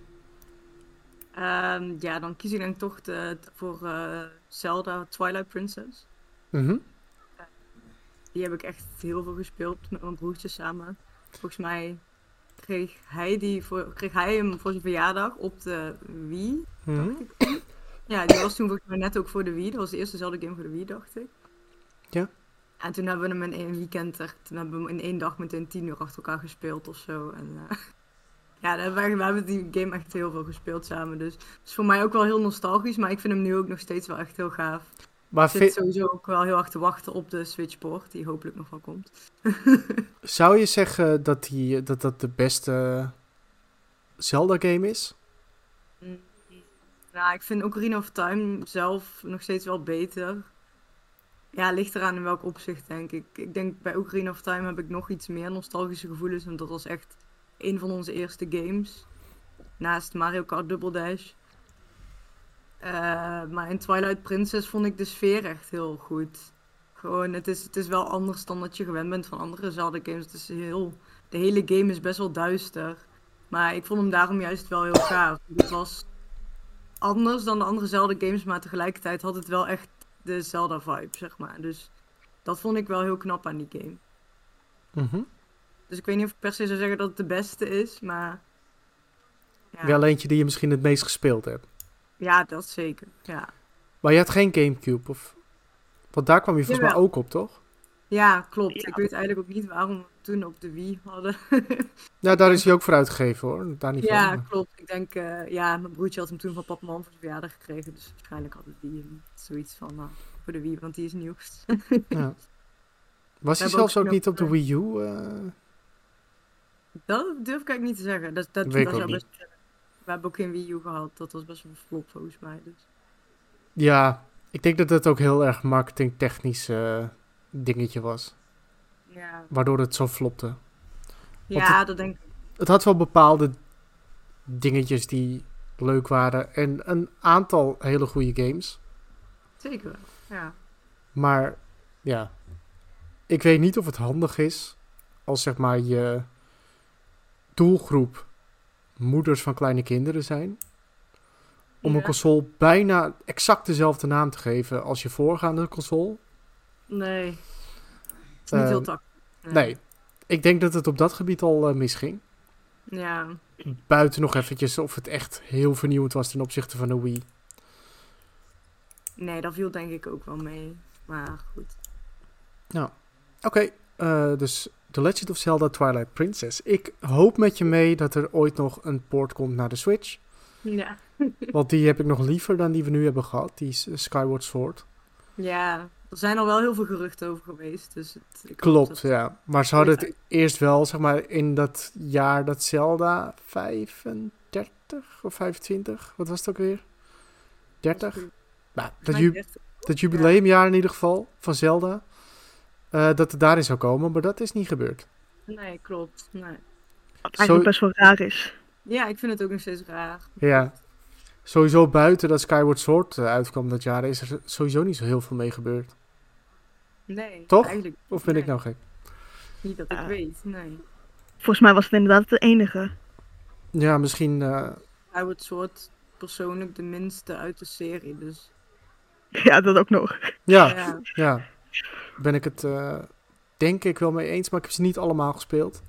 Ja, dan kies ik denk toch voor Zelda Twilight Princess. Mhm. Die heb ik echt heel veel gespeeld met mijn broertje samen. Volgens mij kreeg hij hem voor zijn verjaardag op de Wii. Mhm. Ja, die was toen volgens mij net ook voor de Wii. Dat was de eerste Zelda game voor de Wii, dacht ik. Ja. En toen hebben we hem in 1 weekend toen hebben we hem in 1 dag meteen 10 uur achter elkaar gespeeld of zo. En ja, we hebben die game echt heel veel gespeeld samen. Dus het is voor mij ook wel heel nostalgisch, maar ik vind hem nu ook nog steeds wel echt heel gaaf. Maar Ik zit sowieso ook wel heel erg te wachten op de Switch-port, die hopelijk nog wel komt. zou je zeggen dat dat de beste Zelda-game is? Nou, ik vind Ocarina of Time zelf nog steeds wel beter. Ja, ligt eraan in welk opzicht, denk ik. Ik denk bij Ocarina of Time heb ik nog iets meer nostalgische gevoelens. Want dat was echt een van onze eerste games. Naast Mario Kart Double Dash. Maar in Twilight Princess vond ik de sfeer echt heel goed. Gewoon, het is wel anders dan dat je gewend bent van andere Zelda games. De hele game is best wel duister. Maar ik vond hem daarom juist wel heel gaaf. Het was anders dan de andere Zelda games, maar tegelijkertijd had het wel echt de Zelda vibe, zeg maar. Dus dat vond ik wel heel knap aan die game. Mhm. Dus ik weet niet of ik per se zou zeggen dat het de beste is, maar ja, Wel eentje die je misschien het meest gespeeld hebt. ja, dat zeker. Ja, Maar je had geen Gamecube, of... Want daar kwam je volgens mij Jawel. ook op, toch? ja, klopt. Ja. Ik weet eigenlijk ook niet waarom we het toen op de Wii hadden. Ja, daar is hij ook voor uitgegeven, hoor. Daar niet Ja, van. klopt. Ik denk, ja, mijn broertje had hem toen van papa en mam voor zijn verjaardag gekregen. Dus waarschijnlijk hadden die hem zoiets van, voor de Wii, want die is nieuw. Ja. Was hij hebben zelfs ook ook niet op de nog, Wii U? Dat durf ik eigenlijk niet te zeggen. Dat Weet ik ook zou niet. best. We hebben ook geen Wii U gehad. Dat was best wel een flop volgens mij. Dus. Ja, ik denk dat het ook heel erg marketingtechnisch dingetje was. Ja, Waardoor het zo flopte. ja dat denk ik. Het had wel bepaalde dingetjes die leuk waren. En een aantal hele goede games. Zeker wel. Ja. Maar ja, ik weet niet of het handig is als zeg maar je doelgroep moeders van kleine kinderen zijn. Om een Ja. console bijna exact dezelfde naam te geven als je voorgaande console. Nee. Het is niet Ehm, heel tactisch. Nee, ik denk dat het op dat gebied al misging. Ja. Buiten nog eventjes of het echt heel vernieuwend was ten opzichte van de Wii. Nee, dat viel denk ik ook wel mee. Maar goed. Oké, dus The Legend of Zelda Twilight Princess. Ik hoop met je mee dat er ooit nog een port komt naar de Switch. Ja. Want die heb ik nog liever dan die we nu hebben gehad. Die is Skyward Sword. Ja. Er zijn al wel heel veel geruchten over geweest. Dus ik hoop Klopt, dat- ja. Maar ze hadden het Ooit eerst wel, zeg maar, in dat jaar dat Zelda 35 of 25, wat was het ook weer? 30? Nou, dat jubileumjaar in ieder geval van Zelda. Dat het daarin zou komen, maar dat is niet gebeurd. Nee, klopt. Nee. Wat eigenlijk Zo- best wel raar is. Ja, ik vind het ook nog steeds raar. Ja. Sowieso buiten dat Skyward Sword uitkwam dat jaar is er sowieso niet zo heel veel mee gebeurd. Nee, Toch? eigenlijk Of ben ik nee. nou gek? Niet dat ik Ja. weet, nee. Volgens mij was het inderdaad de enige. Ja, misschien... Hij wordt soort persoonlijk de minste uit de serie, dus Ja, dat ook nog. ja, ja. ben ik het denk ik wel mee eens, maar ik heb ze niet allemaal gespeeld.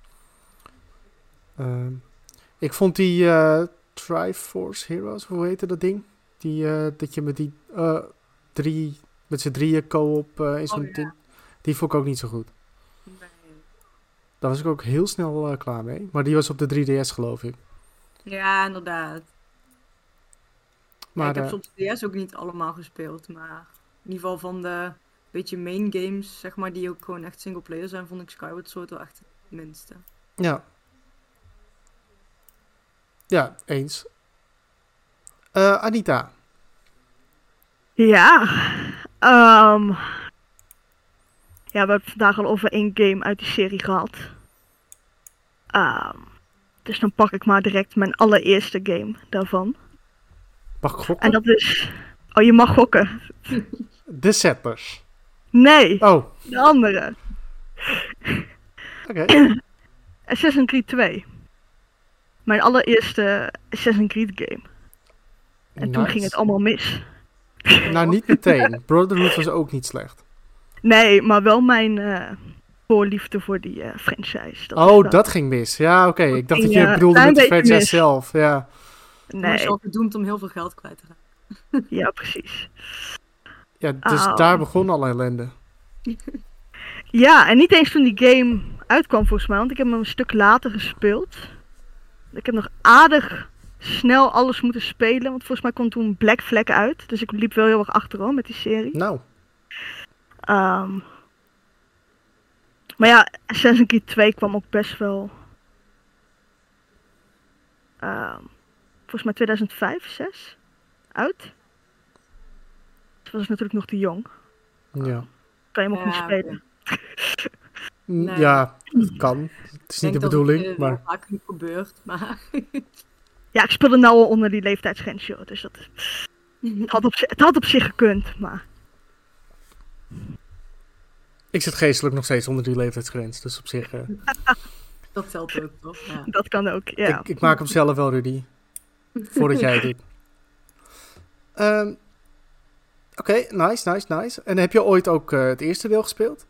Ik vond die Triforce Heroes, hoe heette dat ding? Dat je met die met z'n drieën co-op in zo'n ja. ding. Die vond ik ook niet zo goed. Nee. Daar was ik ook heel snel klaar mee. Maar die was op de 3DS geloof ik. Ja, inderdaad. Maar Ja, ik heb ze op de DS ook niet allemaal gespeeld, maar in ieder geval van de beetje main games, zeg maar, die ook gewoon echt singleplayer zijn, vond ik Skyward Sword wel echt het minste. ja. Ja, eens. Anita. Ja. Ja, we hebben het vandaag al over 1 game uit die serie gehad. Dus dan pak ik maar direct mijn allereerste game daarvan. Mag ik gokken? En dat is... Oh, je mag gokken. The Settlers. Nee, Oh, de andere. oké. Assassin's Creed 2. Mijn allereerste Assassin's Creed game. En toen Nice. ging het allemaal mis. Nou, niet meteen. Brotherhood was ook niet slecht. Nee, maar wel mijn voorliefde voor die franchise. Dat is Oh, wel- dat ging mis. Ja, oké. Ik dacht dat ging, je bedoelde klein met de beetje franchise mis. zelf. Ja. Dan was je Nee, al gedoemd om heel veel geld kwijt te raken. ja precies. Ja, dus Oh. daar begon alle ellende. Ja, en niet eens toen die game uitkwam volgens mij, want ik heb hem een stuk later gespeeld. Ik heb nog aardig snel alles moeten spelen, want volgens mij kwam toen Black Flag uit. Dus ik liep wel heel erg achterom met die serie. Nou, Maar ja, Assassin's Creed 2 kwam ook best wel... volgens mij 2005, 6 uit. Dus was ik natuurlijk nog te jong. ja. Kan je hem ook niet Ja, spelen. Nee. Ja, het kan. Het is niet de bedoeling, dat maar... wel vaak niet gebeurt, maar... Ja, ik speelde nou al onder die leeftijdsgrens, joh. Dus dat... Het had op zich gekund, maar... Ik zit geestelijk nog steeds onder die leeftijdsgrens, dus op zich... Dat telt ook, toch? Ja. Dat kan ook, ja. ik maak hem zelf wel, Rudy. Voordat jij het doet. Oké, nice. En heb je ooit ook het eerste deel gespeeld?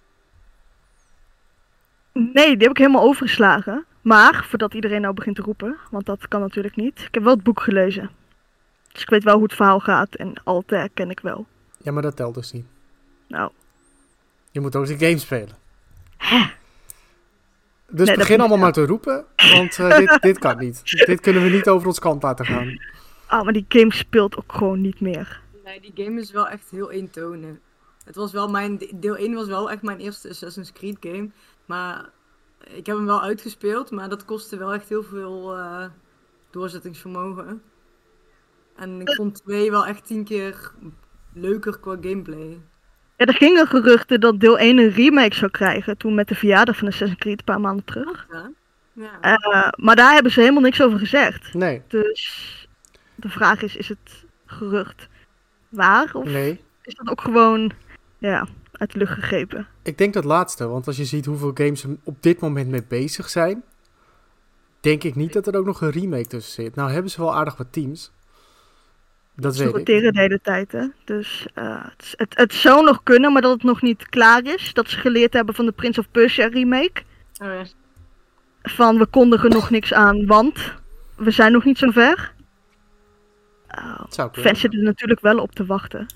Nee, die heb ik helemaal overgeslagen. Maar, voordat iedereen nou begint te roepen, want dat kan natuurlijk niet. Ik heb wel het boek gelezen. Dus ik weet wel hoe het verhaal gaat en Altair ken ik wel. Ja, maar dat telt dus niet. Nou, Je moet ook de game spelen. hè? Dus Nee, dat begin moet- allemaal maar te roepen, want dit kan niet. Dit kunnen we niet over ons kant laten gaan. Oh, maar die game speelt ook gewoon niet meer. Nee, die game is wel echt heel eentonig. Het was wel deel 1 was wel echt mijn eerste Assassin's Creed game. Maar ik heb hem wel uitgespeeld, maar dat kostte wel echt heel veel doorzettingsvermogen. En ik vond 2 wel echt 10 keer leuker qua gameplay. Ja, er gingen geruchten dat deel 1 een remake zou krijgen. Toen met de verjaardag van Assassin's Creed een paar maanden terug. Ja. Ja. Maar daar hebben ze helemaal niks over gezegd. Nee, Dus de vraag is het gerucht waar? Of nee. is dat ook gewoon uit de lucht gegrepen? Ik denk dat laatste, want als je ziet hoeveel games er op dit moment mee bezig zijn, denk ik niet dat er ook nog een remake tussen zit. Nou hebben ze wel aardig wat teams. Dat Ze weet ik. roteren de hele tijd, hè. Dus het zou nog kunnen, maar dat het nog niet klaar is. Dat ze geleerd hebben van de Prince of Persia remake. Oh ja. Van we kondigen nog niks aan, want we zijn nog niet zo ver. Het zou kunnen. Fans zitten er natuurlijk wel op te wachten.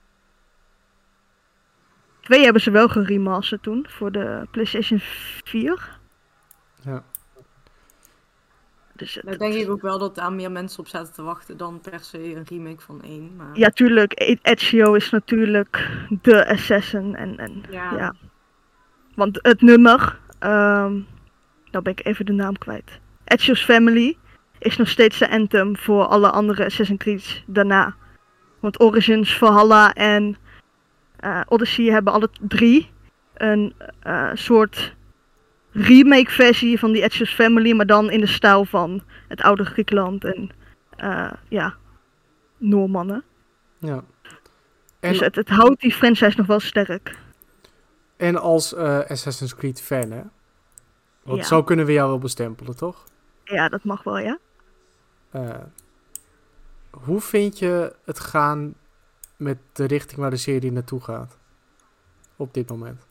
2 hebben ze wel geremasterd toen voor de PlayStation 4. Ja. Dus Daar denk ik ook wel dat daar meer mensen op zaten te wachten dan per se een remake van 1. Maar... ja, tuurlijk. Ezio is natuurlijk de assassin. En Ja. Want het nummer, nou ben ik even de naam kwijt. Ezio's Family is nog steeds de anthem voor alle andere Assassin's Creed daarna. Want Origins, Valhalla en Odyssey hebben alle 3 een soort remake versie van die Ezio's Family, maar dan in de stijl van het oude Griekenland en Noormannen. Ja. Dus het houdt die franchise nog wel sterk. En als Assassin's Creed fan, hè? Want Ja. zo kunnen we jou wel bestempelen, toch? Ja, dat mag wel, ja. Hoe vind je het gaan met de richting waar de serie naartoe gaat? Op dit moment.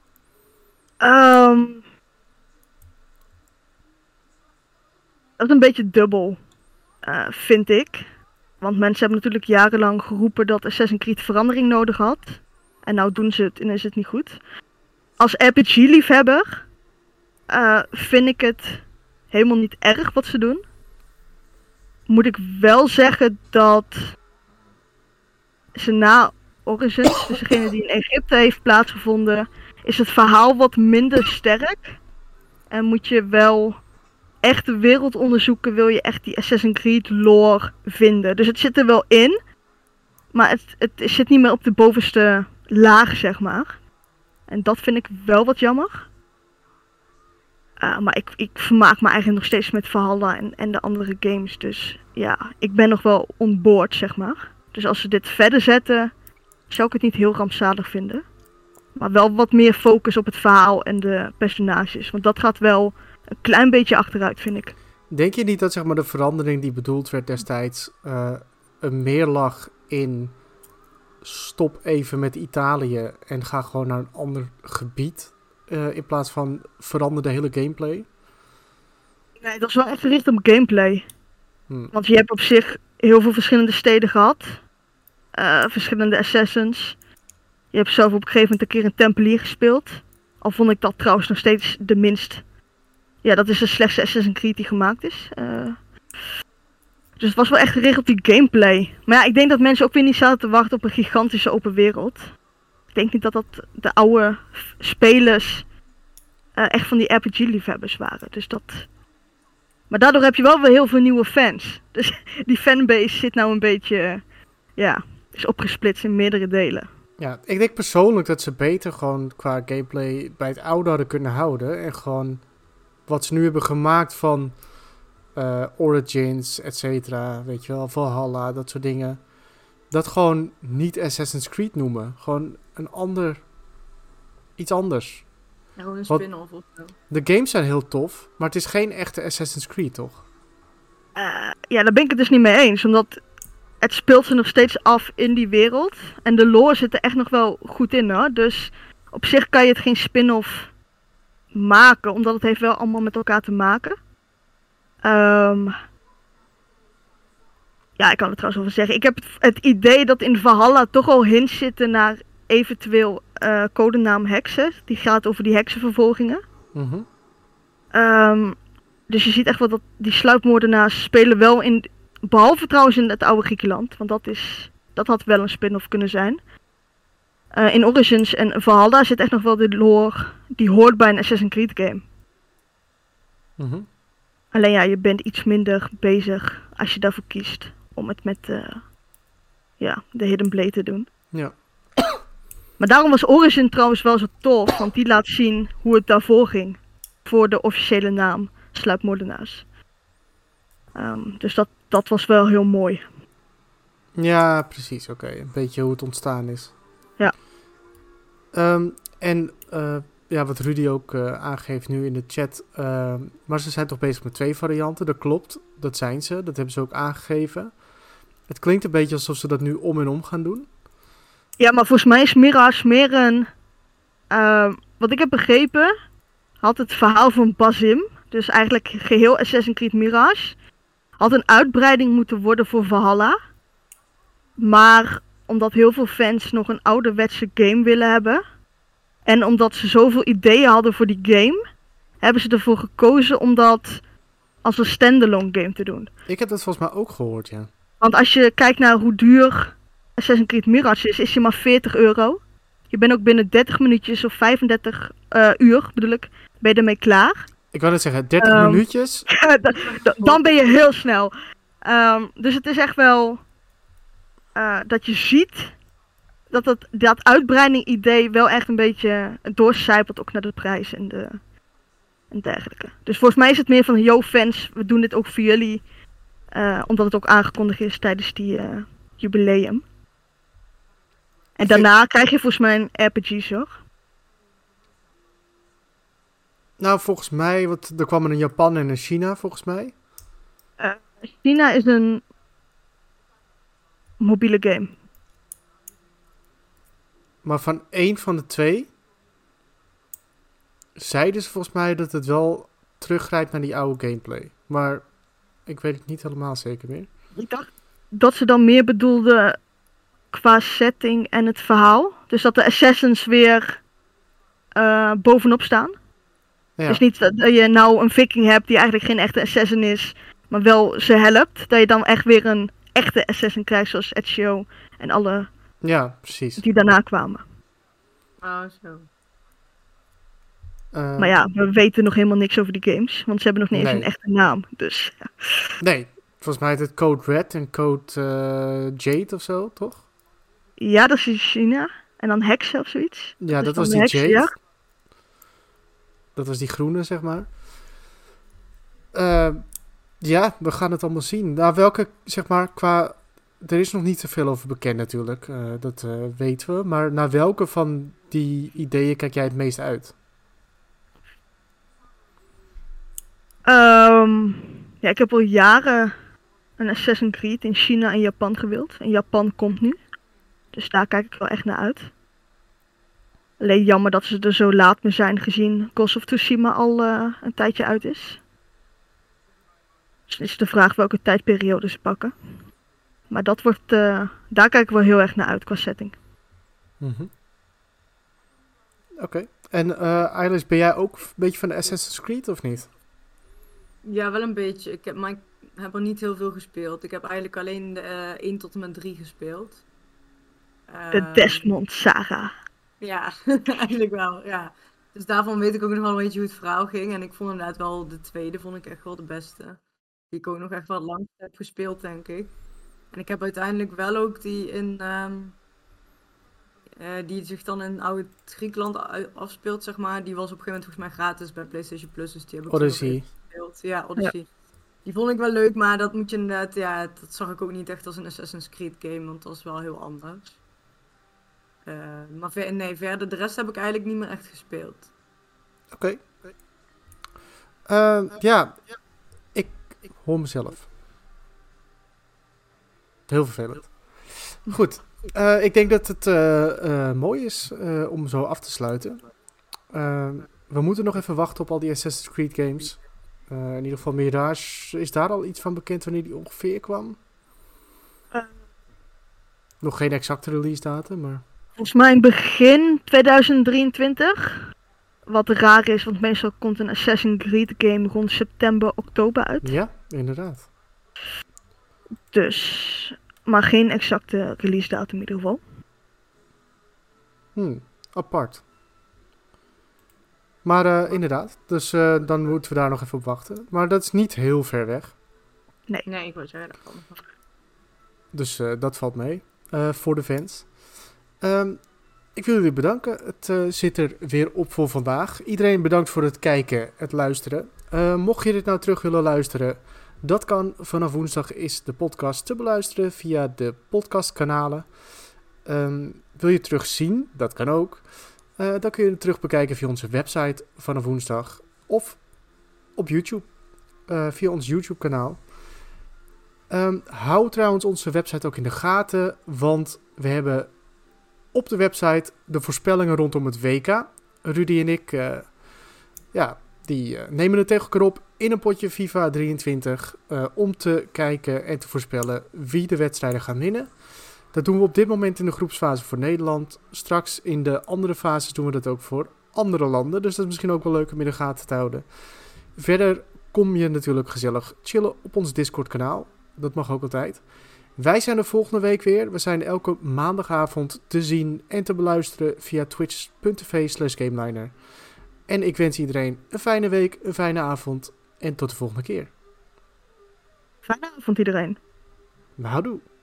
Dat is een beetje dubbel, vind ik. Want mensen hebben natuurlijk jarenlang geroepen dat Assassin's Creed verandering nodig had. En nou doen ze het en is het niet goed. Als RPG-liefhebber vind ik het helemaal niet erg wat ze doen. Moet ik wel zeggen dat ze na Origins, dus degene die in Egypte heeft plaatsgevonden, is het verhaal wat minder sterk. En moet je wel echt de wereld onderzoeken, wil je echt die Assassin's Creed lore vinden. Dus het zit er wel in, maar het zit niet meer op de bovenste laag, zeg maar. En dat vind ik wel wat jammer. Maar ik vermaak me eigenlijk nog steeds met Valhalla en de andere games. Dus ja, ik ben nog wel on board, zeg maar. Dus als ze dit verder zetten, zou ik het niet heel rampzalig vinden. Maar wel wat meer focus op het verhaal en de personages. Want dat gaat wel een klein beetje achteruit, vind ik. Denk je niet dat zeg maar, de verandering die bedoeld werd destijds een meer lag in stop even met Italië en ga gewoon naar een ander gebied in plaats van verander de hele gameplay? Nee, dat is wel echt gericht op gameplay. Hm. Want je hebt op zich heel veel verschillende steden gehad. Verschillende assassins. Je hebt zelf op een gegeven moment een keer een tempelier gespeeld. Al vond ik dat trouwens nog steeds de minst... Ja, dat is de slechtste Assassin's Creed die gemaakt is. Dus het was wel echt gericht op die gameplay. Maar ja, ik denk dat mensen ook weer niet zaten te wachten op een gigantische open wereld. Ik denk niet dat dat de oude spelers echt van die RPG-liefhebbers waren. Dus dat... Maar daardoor heb je wel weer heel veel nieuwe fans. Dus die fanbase zit nou een beetje... is opgesplitst in meerdere delen. Ja, ik denk persoonlijk dat ze beter gewoon qua gameplay bij het oude hadden kunnen houden. En gewoon wat ze nu hebben gemaakt van Origins, et cetera. Weet je wel, Valhalla, dat soort dingen. Dat gewoon niet Assassin's Creed noemen. Gewoon iets anders. Ja, gewoon een spin-off of zo. De games zijn heel tof, maar het is geen echte Assassin's Creed, toch? Ja, daar ben ik het dus niet mee eens. Omdat het speelt zich nog steeds af in die wereld. En de lore zit er echt nog wel goed in, hoor. Dus op zich kan je het geen spin-off maken, omdat het heeft wel allemaal met elkaar te maken. Ja, ik kan het trouwens over zeggen. Ik heb het idee dat in Valhalla toch al hints zitten naar eventueel codenaam heksen. Die gaat over die heksenvervolgingen. Mhm. Dus je ziet echt wel dat die sluipmoordenaars spelen wel in... Behalve trouwens in het oude Griekenland. Want dat had wel een spin-off kunnen zijn. In Origins en Valhalla zit echt nog wel de lore die hoort bij een Assassin's Creed game. Mhm. Alleen ja, je bent iets minder bezig als je daarvoor kiest om het met de Hidden Blade te doen. Ja. Maar daarom was Origin trouwens wel zo tof, want die laat zien hoe het daarvoor ging. Voor de officiële naam Sluipmoordenaars. Dus dat was wel heel mooi. Ja, precies. Oké. Een beetje hoe het ontstaan is. Ja. Wat Rudy ook aangeeft nu in de chat. Maar ze zijn toch bezig met 2 varianten. Dat klopt. Dat zijn ze. Dat hebben ze ook aangegeven. Het klinkt een beetje alsof ze dat nu om en om gaan doen. Ja, maar volgens mij is Mirage meer een... wat ik heb begrepen, had het verhaal van Basim, dus eigenlijk geheel Assassin's Creed Mirage, had een uitbreiding moeten worden voor Valhalla. Maar omdat heel veel fans nog een ouderwetse game willen hebben, en omdat ze zoveel ideeën hadden voor die game, hebben ze ervoor gekozen om dat als een standalone game te doen. Ik heb dat volgens mij ook gehoord, ja. Want als je kijkt naar hoe duur Assassin's Creed Mirage is hij maar €40. Je bent ook binnen 30 minuutjes of 35 uur, bedoel ik, ben je ermee klaar. Ik wou net zeggen, 30 minuutjes. Dan ben je heel snel. Dus het is echt wel dat je ziet dat uitbreiding idee wel echt een beetje doorcijpelt ook naar de prijs en dergelijke. Dus volgens mij is het meer van, yo fans, we doen dit ook voor jullie. Omdat het ook aangekondigd is tijdens die jubileum. En daarna krijg je volgens mij een RPG, hoor. Nou, volgens mij, er kwam er een Japan en een China, volgens mij. China is een mobiele game. Maar van 1 van de 2 zeiden ze volgens mij dat het wel teruggrijpt naar die oude gameplay. Maar ik weet het niet helemaal zeker meer. Ik dacht dat ze dan meer bedoelden qua setting en het verhaal. Dus dat de assassins weer bovenop staan. Ja. Dus niet dat je nou een viking hebt die eigenlijk geen echte assassin is, maar wel ze helpt. Dat je dan echt weer een echte assassin krijgt zoals Ezio en alle die daarna kwamen. Oh, zo. Maar ja, we weten nog helemaal niks over die games, want ze hebben nog niet eens een echte naam. Dus. Nee, volgens mij heet het Code Red en Code Jade of zo, toch? Ja, dat is in China. En dan heksen of zoiets. Ja, dat was die Jade. Ja. Dat was die groene, zeg maar. Ja, we gaan het allemaal zien. Nou, welke, zeg maar, er is nog niet zoveel over bekend natuurlijk. Dat weten we. Maar naar welke van die ideeën kijk jij het meest uit? Ja, ik heb al jaren een Assassin's Creed in China en Japan gewild. En Japan komt nu. Dus daar kijk ik wel echt naar uit. Alleen jammer dat ze er zo laat mee zijn gezien Ghost of Tsushima al een tijdje uit is. Dus is de vraag welke tijdperiode ze pakken. Maar dat wordt, daar kijk ik wel heel erg naar uit qua setting. Mm-hmm. Oké. En Eilish, ben jij ook een beetje van de Assassin's Creed of niet? Ja, wel een beetje. Maar ik heb er niet heel veel gespeeld. Ik heb eigenlijk alleen de 1 tot en met 3 gespeeld. De Desmond Saga. Ja, eigenlijk wel, ja. Dus daarvan weet ik ook nog wel een beetje hoe het verhaal ging. En ik vond inderdaad wel de tweede vond ik echt wel de beste. Die ik ook nog echt wel lang heb gespeeld, denk ik. En ik heb uiteindelijk wel ook die die zich dan in oud Griekenland afspeelt, zeg maar. Die was op een gegeven moment volgens mij gratis bij PlayStation Plus. Dus die heb ik toen nog Odyssey. even gespeeld. Ja, Odyssey. Die vond ik wel leuk, maar dat moet je inderdaad... Ja, dat zag ik ook niet echt als een Assassin's Creed game, want dat was wel heel anders. Maar verder, de rest heb ik eigenlijk niet meer echt gespeeld. Oké. Ja, ik hoor mezelf. Heel vervelend. Goed. Ik denk dat het mooi is om zo af te sluiten. We moeten nog even wachten op al die Assassin's Creed games. In ieder geval Mirage. Is daar al iets van bekend wanneer die ongeveer kwam? Nog geen exacte release datum, maar... Volgens mij begin 2023. Wat raar is, want meestal komt een Assassin's Creed game rond september, oktober uit. Ja, inderdaad. Dus, maar geen exacte release datum in ieder geval. Apart. Maar inderdaad, dus dan moeten we daar nog even op wachten. Maar dat is niet heel ver weg. Nee, ik wou zeggen, dat kan nog. Dus dat valt mee voor de fans. Ik wil jullie bedanken. Het zit er weer op voor vandaag. Iedereen bedankt voor het kijken, het luisteren. Mocht je dit nou terug willen luisteren, dat kan. Vanaf woensdag is de podcast te beluisteren via de podcastkanalen. Wil je terugzien? Dat kan ook. Dan kun je het terug bekijken via onze website vanaf woensdag. Of op YouTube. Via ons YouTube kanaal. Hou trouwens onze website ook in de gaten. Want we hebben op de website de voorspellingen rondom het WK. Rudy en ik die nemen het tegen elkaar op in een potje FIFA 23. Om te kijken en te voorspellen wie de wedstrijden gaan winnen. Dat doen we op dit moment in de groepsfase voor Nederland. Straks in de andere fases doen we dat ook voor andere landen. Dus dat is misschien ook wel leuk om in de gaten te houden. Verder kom je natuurlijk gezellig chillen op ons Discord kanaal. Dat mag ook altijd. Wij zijn er volgende week weer. We zijn elke maandagavond te zien en te beluisteren via twitch.tv/gameliner. En ik wens iedereen een fijne week, een fijne avond en tot de volgende keer. Fijne avond iedereen. Houdoe.